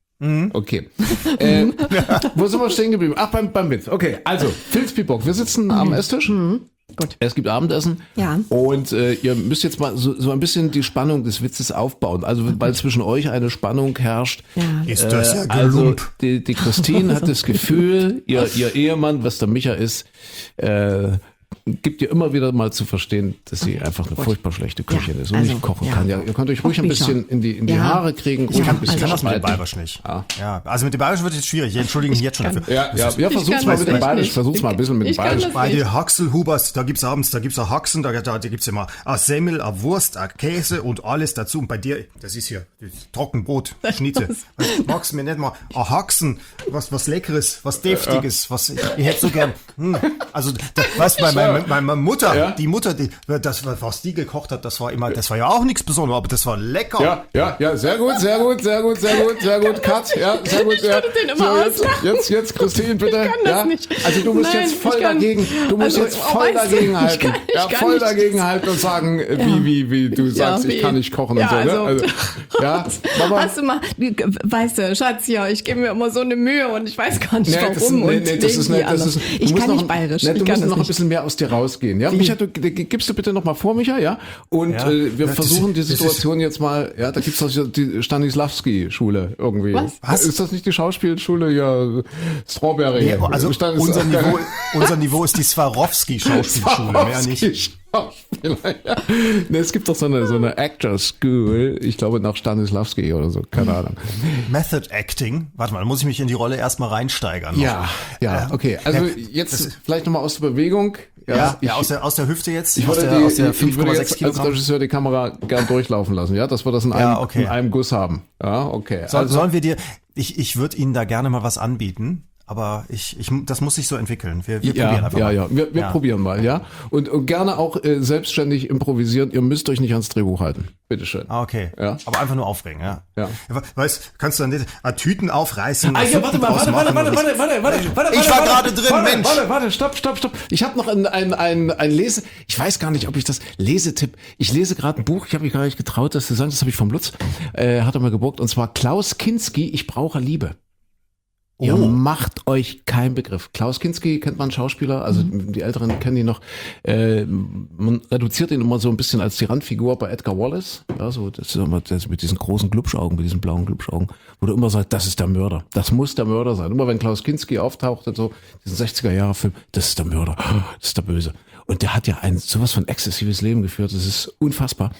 Okay. äh, wo sind wir stehen geblieben? Ach, beim, beim Witz. Okay, also, Vilsbiburg. Wir sitzen am Esstisch. Gut. Es gibt Abendessen. Ja. Und äh, ihr müsst jetzt mal so, so ein bisschen die Spannung des Witzes aufbauen. Also, weil zwischen euch eine Spannung herrscht. Ja. Ist das ja Äh, also, gelump. die, die Christine hat das Gefühl, ihr, ihr Ehemann, was der Micha ist, äh, gibt ihr immer wieder mal zu verstehen, dass sie einfach eine furchtbar schlechte Köchin Ja, ist und also, nicht kochen ja. kann. Ja, ihr könnt euch ruhig ein Kochbücher. bisschen in die, in die Ja. Haare kriegen. Ich ruhig kann- ein bisschen Ich kann das mit dem streiten. Bayerisch nicht. Ja. Ja, also mit dem Bayerisch wird es jetzt schwierig. Ich entschuldige mich jetzt schon dafür. Ja, ja, ja, versuch's kann mal das mit dem nicht. Bayerisch, versuch's mal ein bisschen mit dem Ich kann Bayerisch. das Bei nicht. den Haxelhubers, da gibt's abends, da gibt's ein Haxen, da, da, da gibt's immer ein Semmel, ein Wurst, ein Käse und alles dazu. Und bei dir, das ist hier das Trockenbrot, Schnitzel. Was, magst du mir nicht mal ein Haxen, was, was Leckeres, was Deftiges, was, ich, ich hätte so gern, hm, also, da, weißt du, meine, meine, meine Mutter, Ja. die Mutter, die, das, was die gekocht hat, das war immer, das war ja auch nichts Besonderes, aber das war lecker. Ja, ja, ja, sehr gut, sehr gut, sehr gut, sehr gut, sehr gut, Cut, ja, sehr gut. Ich ja. würde den immer so, jetzt, auslachen. jetzt, jetzt, Christine, bitte. Ich kann das ja. nicht. Also du musst Nein, jetzt voll ich kann- dagegen, du musst also, jetzt oh, voll weißt du, dagegen ich halten. kann- ich ja, kann voll nicht. dagegen halten und sagen, äh, wie, wie, wie du sagst, wie? ich kann nicht kochen Ja, und so, ne? also- Also, ja, Mama. Hast du mal, weißt du, Schatz, ja, ich gebe mir immer so eine Mühe und ich weiß gar nicht Nee, warum. das, nee, und nee, das ist irgendwie nicht, das anders. ist, du ich musst kann noch, nicht bayerisch. Nee, du ich kann musst das noch ein nicht. bisschen mehr aus dir rausgehen. Ja, Micha, du, gibst du bitte noch mal vor, Micha, ja? Und Ja. äh, wir Ja, das- versuchen die das ist- Situation jetzt mal, ja, da gibt's doch die Stanislavski-Schule irgendwie. Was? Was? Ist das nicht die Schauspielschule? Ja, Strawberry. Nee, also Stanis- unser Niveau, unser Niveau ist die Swarovski-Schauspielschule, mehr nicht. Schauspieler, ja. Nee, es gibt doch so eine, so eine Actor School, ich glaube nach Stanislavski oder so, keine Ahnung. Method Acting. Warte mal, da muss ich mich in die Rolle erstmal reinsteigern. noch. Ja, ja, okay. Also Ja, jetzt das- vielleicht nochmal aus der Bewegung. Ja, ich, ja aus, der, aus der Hüfte jetzt, ich aus würde, der, die, aus der ich würde fünf Komma sechs jetzt als Kilogramm. Regisseur die Kamera gern durchlaufen lassen, ja, dass wir das in einem, Ja, okay. in einem Guss haben. Ja, okay. Soll, Also, sollen wir dir, ich, ich würde Ihnen da gerne mal was anbieten, aber ich, ich, das muss sich so entwickeln. Wir, wir probieren ja, einfach ja, mal. ja, wir, wir Ja. probieren mal, ja. Und, und gerne auch äh, selbstständig improvisieren. Ihr müsst euch nicht ans Drehbuch halten. Bitteschön. Ah, okay. Ja. Aber einfach nur aufregen, ja. Ja. Weißt, kannst du dann nicht ah, Tüten aufreißen? Ah, ja, warte mal, warte, warte, warte, warte, warte, warte, warte, Ich war warte, gerade drin, warte, Mensch. Warte, warte, stopp, stopp, stopp. Ich habe noch ein, ein, ein, ein Lese, ich weiß gar nicht, ob ich das, Lesetipp, ich lese gerade ein Buch, ich habe mich gar nicht getraut, das zu sagen, das habe ich vom Lutz, äh, hat er mal geborgt, und zwar Klaus Kinski, Ich brauche Liebe. Ihr Oh. macht euch keinen Begriff. Klaus Kinski kennt man, Schauspieler, also die Älteren kennen ihn noch. Äh, man reduziert ihn immer so ein bisschen als die Randfigur bei Edgar Wallace. Ja, so, das ist immer das mit diesen großen Glubschaugen, mit diesen blauen Glubschaugen, wo du immer sagst, das ist der Mörder. Das muss der Mörder sein. Immer wenn Klaus Kinski auftaucht in so diesen sechziger-Jahre-Film, das ist der Mörder, das ist der Böse. Und der hat ja ein sowas von exzessives Leben geführt, das ist unfassbar.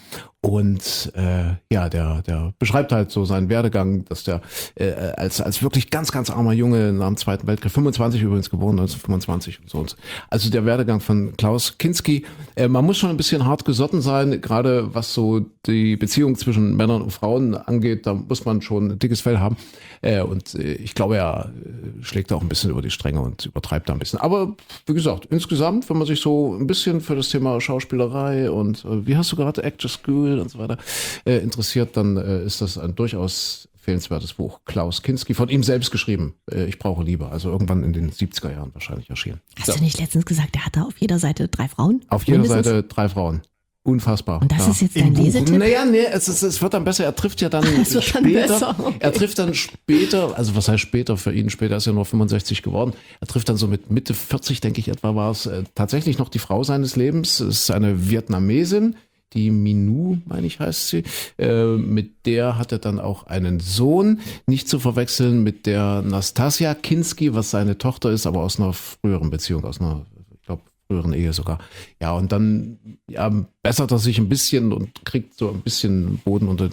Und äh, ja, der der beschreibt halt so seinen Werdegang, dass der äh, als als wirklich ganz ganz armer Junge nach dem Zweiten Weltkrieg, fünfundzwanzig übrigens geboren, neunzehnhundertfünfundzwanzig und so und so. Also der Werdegang von Klaus Kinski. Äh, man muss schon ein bisschen hart gesotten sein, gerade was so die Beziehung zwischen Männern und Frauen angeht. Da muss man schon ein dickes Fell haben. Äh, und äh, ich glaube, er äh, schlägt auch ein bisschen über die Stränge und übertreibt da ein bisschen. Aber wie gesagt, insgesamt, wenn man sich so ein bisschen für das Thema Schauspielerei und äh, wie hast du gerade Actor School und so weiter äh, interessiert, dann äh, ist das ein durchaus empfehlenswertes Buch. Klaus Kinski, von ihm selbst geschrieben. Äh, Ich brauche Liebe. Also irgendwann in den siebziger Jahren wahrscheinlich erschienen. Hast Ja. du nicht letztens gesagt, der hatte auf jeder Seite drei Frauen? Auf jeder Mindestens? Seite drei Frauen. Unfassbar. Und das ja. ist jetzt Im dein Buch. Lesetipp? Naja, nee, es, ist, es wird dann besser. Er trifft ja dann Es wird dann später. besser, okay. Er trifft dann später, also was heißt später für ihn? Später ist er nur fünfundsechzig geworden. Er trifft dann so mit Mitte vierzig, denke ich etwa, war es äh, tatsächlich noch die Frau seines Lebens. Es ist eine Vietnamesin, die Minu, meine ich, heißt sie. Äh, mit der hat er dann auch einen Sohn. Nicht zu verwechseln mit der Nastasia Kinski, was seine Tochter ist, aber aus einer früheren Beziehung, aus einer, ich glaube, früheren Ehe sogar. Ja, und dann ja, bessert er sich ein bisschen und kriegt so ein bisschen Boden unter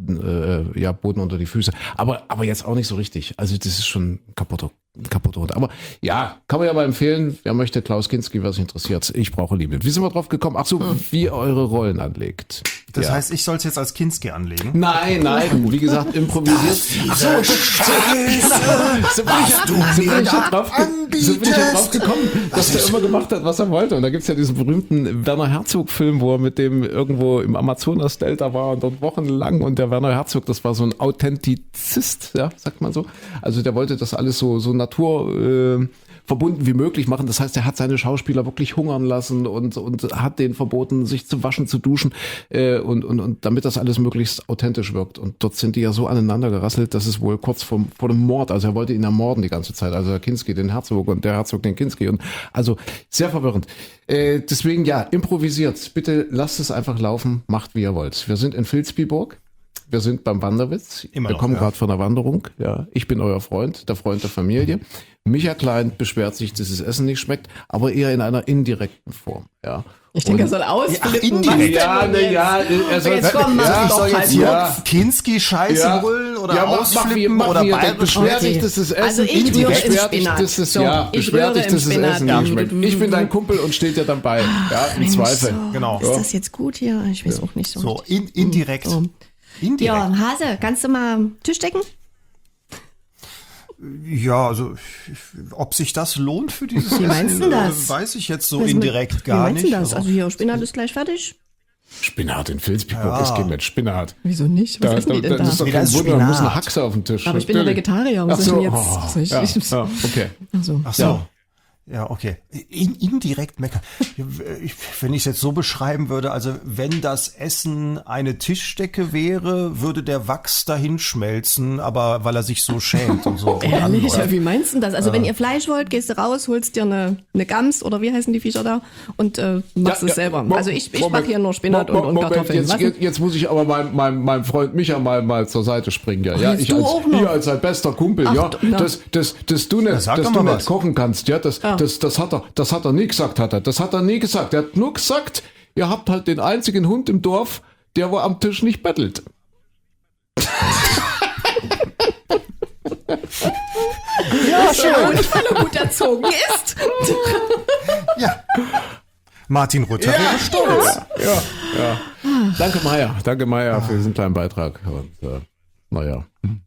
äh, ja, Boden unter die Füße. Aber, aber jetzt auch nicht so richtig. Also das ist schon kaputt, kaputt runter. Aber ja, kann man ja mal empfehlen. Wer möchte, Klaus Kinski, wer sich interessiert. Ich brauche Liebe. Wie sind wir drauf gekommen? Ach so, wie ihr eure Rollen anlegt. Das ja. heißt, ich soll es jetzt als Kinski anlegen? Nein, nein, wie gesagt, improvisiert. Ach so, so, so, so bin ich ja, so bin ich ja drauf, ge- so bin ich ja drauf gekommen, dass er immer gemacht hat, was er wollte. Und da gibt's ja diesen berühmten Werner Herzog-Film, wo er mit dem irgendwo im Amazonas-Delta war und dort wochenlang. Und der Werner Herzog, das war so ein Authentizist, ja, sagt man so. Also der wollte das alles so, so natur, äh, verbunden wie möglich machen. Das heißt, er hat seine Schauspieler wirklich hungern lassen und, und hat denen verboten, sich zu waschen, zu duschen äh, und, und, und damit das alles möglichst authentisch wirkt. Und dort sind die ja so aneinander gerasselt, dass es wohl kurz vor, vor dem Mord, also er wollte ihn ermorden die ganze Zeit, also der Kinski den Herzog und der Herzog den Kinski. Und also sehr verwirrend. Äh, deswegen ja, improvisiert. Bitte lasst es einfach laufen, macht wie ihr wollt. Wir sind in Vilsbiburg. wir sind beim Wanderwitz. Immer wir noch, kommen ja. gerade von der Wanderung. Ja, ich bin euer Freund, der Freund der Familie. Micha Klein beschwert sich, dass das Essen nicht schmeckt, aber eher in einer indirekten Form. Ja. Ich denke, er Und- soll ausflippen. indirekt. Was denn Ja, nun ne, jetzt? ja, er soll, Jetzt komm, mach ja, doch soll jetzt halt hier ja. Kinski-Scheiße Ja. holen oder Ja, mach- mach ausflippen wie- mach oder wie- der bayerisch beschwert sich, Okay. dass das Essen Also ich indirekt rühre im beschwert dich, Spinat. dass das, So, ja, ich beschwert rühre dich, im dass das Spinat. Essen Ja. nicht schmeckt. Ich bin dein Kumpel und steht dir dann bei. Ja, im Mensch, Zweifel. so. Genau. Ist das jetzt gut hier? Ich weiß auch nicht so. So, in, indirekt. So. Indirekt. Ja, Hase, kannst du mal Tisch decken? Ja, also ob sich das lohnt für dieses Wie meinst du Essen, das? äh, weiß ich jetzt so Was indirekt mit- gar Wie meinst nicht. du das? Also hier, Spinat ist gleich fertig. Spinat in Filzpikok, Ja. das geht mit Spinat. Wieso nicht? Was Da, essen da, die denn da, da? das ist doch Nee, da kein ist Wunder, da muss eine Spinat. Haxe auf den Tisch. Aber ich bin ja Natürlich. Vegetarier. Was Ach soll so, ich jetzt? oh, was soll ich, ja, ich, ja, okay. Also, Ach so. Ja. Ja, okay. In, indirekt meckern. Ich, wenn ich es jetzt so beschreiben würde, also wenn das Essen eine Tischdecke wäre, würde der Wachs dahin schmelzen, aber weil er sich so schämt und so. Ehrlich, Und ja, wie meinst du das? Also wenn ihr Fleisch wollt, gehst du raus, holst dir eine, eine Gams oder wie heißen die Viecher da und äh, machst Ja, es ja, selber. Mo- Also ich, ich Moment, backe hier nur Spinat Mo- und, und Moment, Kartoffeln. Jetzt, Was? jetzt, jetzt muss ich aber meinem mein, mein Freund Micha mal, mal zur Seite springen. Ja, ja jetzt ich du als, auch noch? hier als sein bester Kumpel, Ach, ja, du- na. dass, dass, dass du nicht, sag dass doch du mal nicht was. kochen kannst, ja, das, Ah. das, das hat er, das hat er nie gesagt, hat er, das hat er nie gesagt. Er hat nur gesagt, ihr habt halt den einzigen Hund im Dorf, der wo am Tisch nicht bettelt. ja, schön. Ja, und weil er gut erzogen ist. Ja. Martin Rutter wäre stolz. Ja, ja. Danke, Maya. Danke, Maya, für diesen kleinen Beitrag. Und, äh, naja.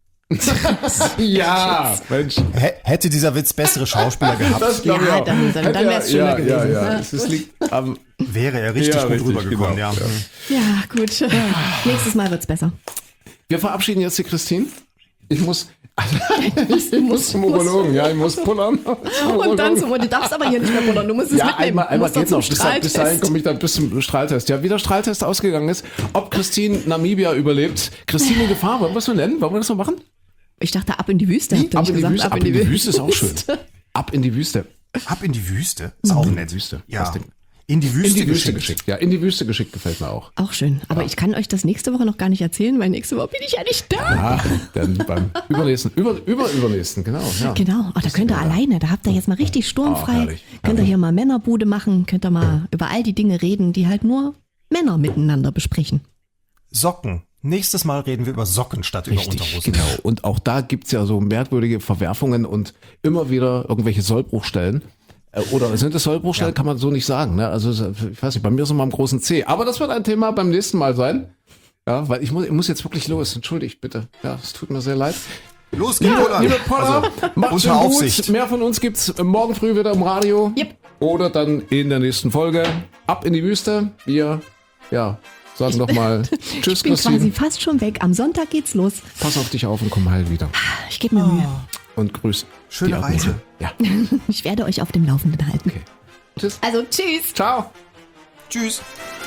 ja, Mensch. H- Hätte dieser Witz bessere Schauspieler gehabt, Das glaub ich Ja, auch. dann- dann- Hätte dann er- wär's schöner ja, gewesen. Ja, ja. Ja. Es es liegt am. wäre er richtig Ja, gut richtig, rübergekommen. genau. Ja. Ja, gut. Nächstes Mal wird's besser. Wir verabschieden jetzt die Christine. Ich muss. ich muss zum Urologen, ja, ich muss pullern. Und dann zum, du darfst aber hier nicht mehr pullern, du musst es Ja, mitnehmen. einmal, Du einmal musst doch geht zum noch. Bis, dahin- bis dahin Strahltest. komme ich dann bis zum Strahltest. Ja, wie der Strahltest ausgegangen ist, ob Christine Namibia überlebt. Christine in Gefahr, wollen wir es so nennen? Wollen wir das so machen? Ich dachte, ab in die Wüste, habt ihr Ab nicht in die gesagt? Wüste. Ab in die Wüste ist auch schön. Ab in die Wüste. Ab in die Wüste. Ist auch nett. Wüste. Ja. Das Ding. In die In Wüste, die Wüste geschickt. geschickt. Ja, in die Wüste geschickt gefällt mir auch. Auch schön. Aber ich kann euch das nächste Woche noch gar nicht erzählen, weil nächste Woche bin ich ja nicht da. Ah, dann beim übernächsten, über, über, übernächsten, genau. Ja. Genau, oh, da könnt ihr alleine, da habt ihr jetzt mal richtig sturmfrei. Oh, herrlich, Könnt ihr herrlich. hier mal Männerbude machen, könnt ihr mal über all die Dinge reden, die halt nur Männer miteinander besprechen. Socken. Nächstes Mal reden wir über Socken statt über Richtig, Unterhosen. genau. Und auch da gibt's ja so merkwürdige Verwerfungen und immer wieder irgendwelche Sollbruchstellen. Äh, Oder sind es Sollbruchstellen, kann man so nicht sagen. Ne? Also ich weiß nicht, bei mir ist es mal am großen C. Aber das wird ein Thema beim nächsten Mal sein. Ja, weil ich muss, ich muss jetzt wirklich los. Entschuldigt bitte. Ja, es tut mir sehr leid. Los, geht Poller. Liebe Poller, macht's unter schön Aufsicht. gut. Mehr von uns gibt's morgen früh wieder im Radio. Yep. Oder dann in der nächsten Folge. Ab in die Wüste. Wir, ja, sagen doch mal Tschüss, Ich bin quasi Christine. fast schon weg. Am Sonntag geht's los. Pass auf dich auf und komm heil wieder. Ich gebe mir Mühe. Und grüß. Schöne die Agnese. Reise. Ja. Ich werde euch auf dem Laufenden halten. Okay. Tschüss. Also tschüss. Ciao. Tschüss.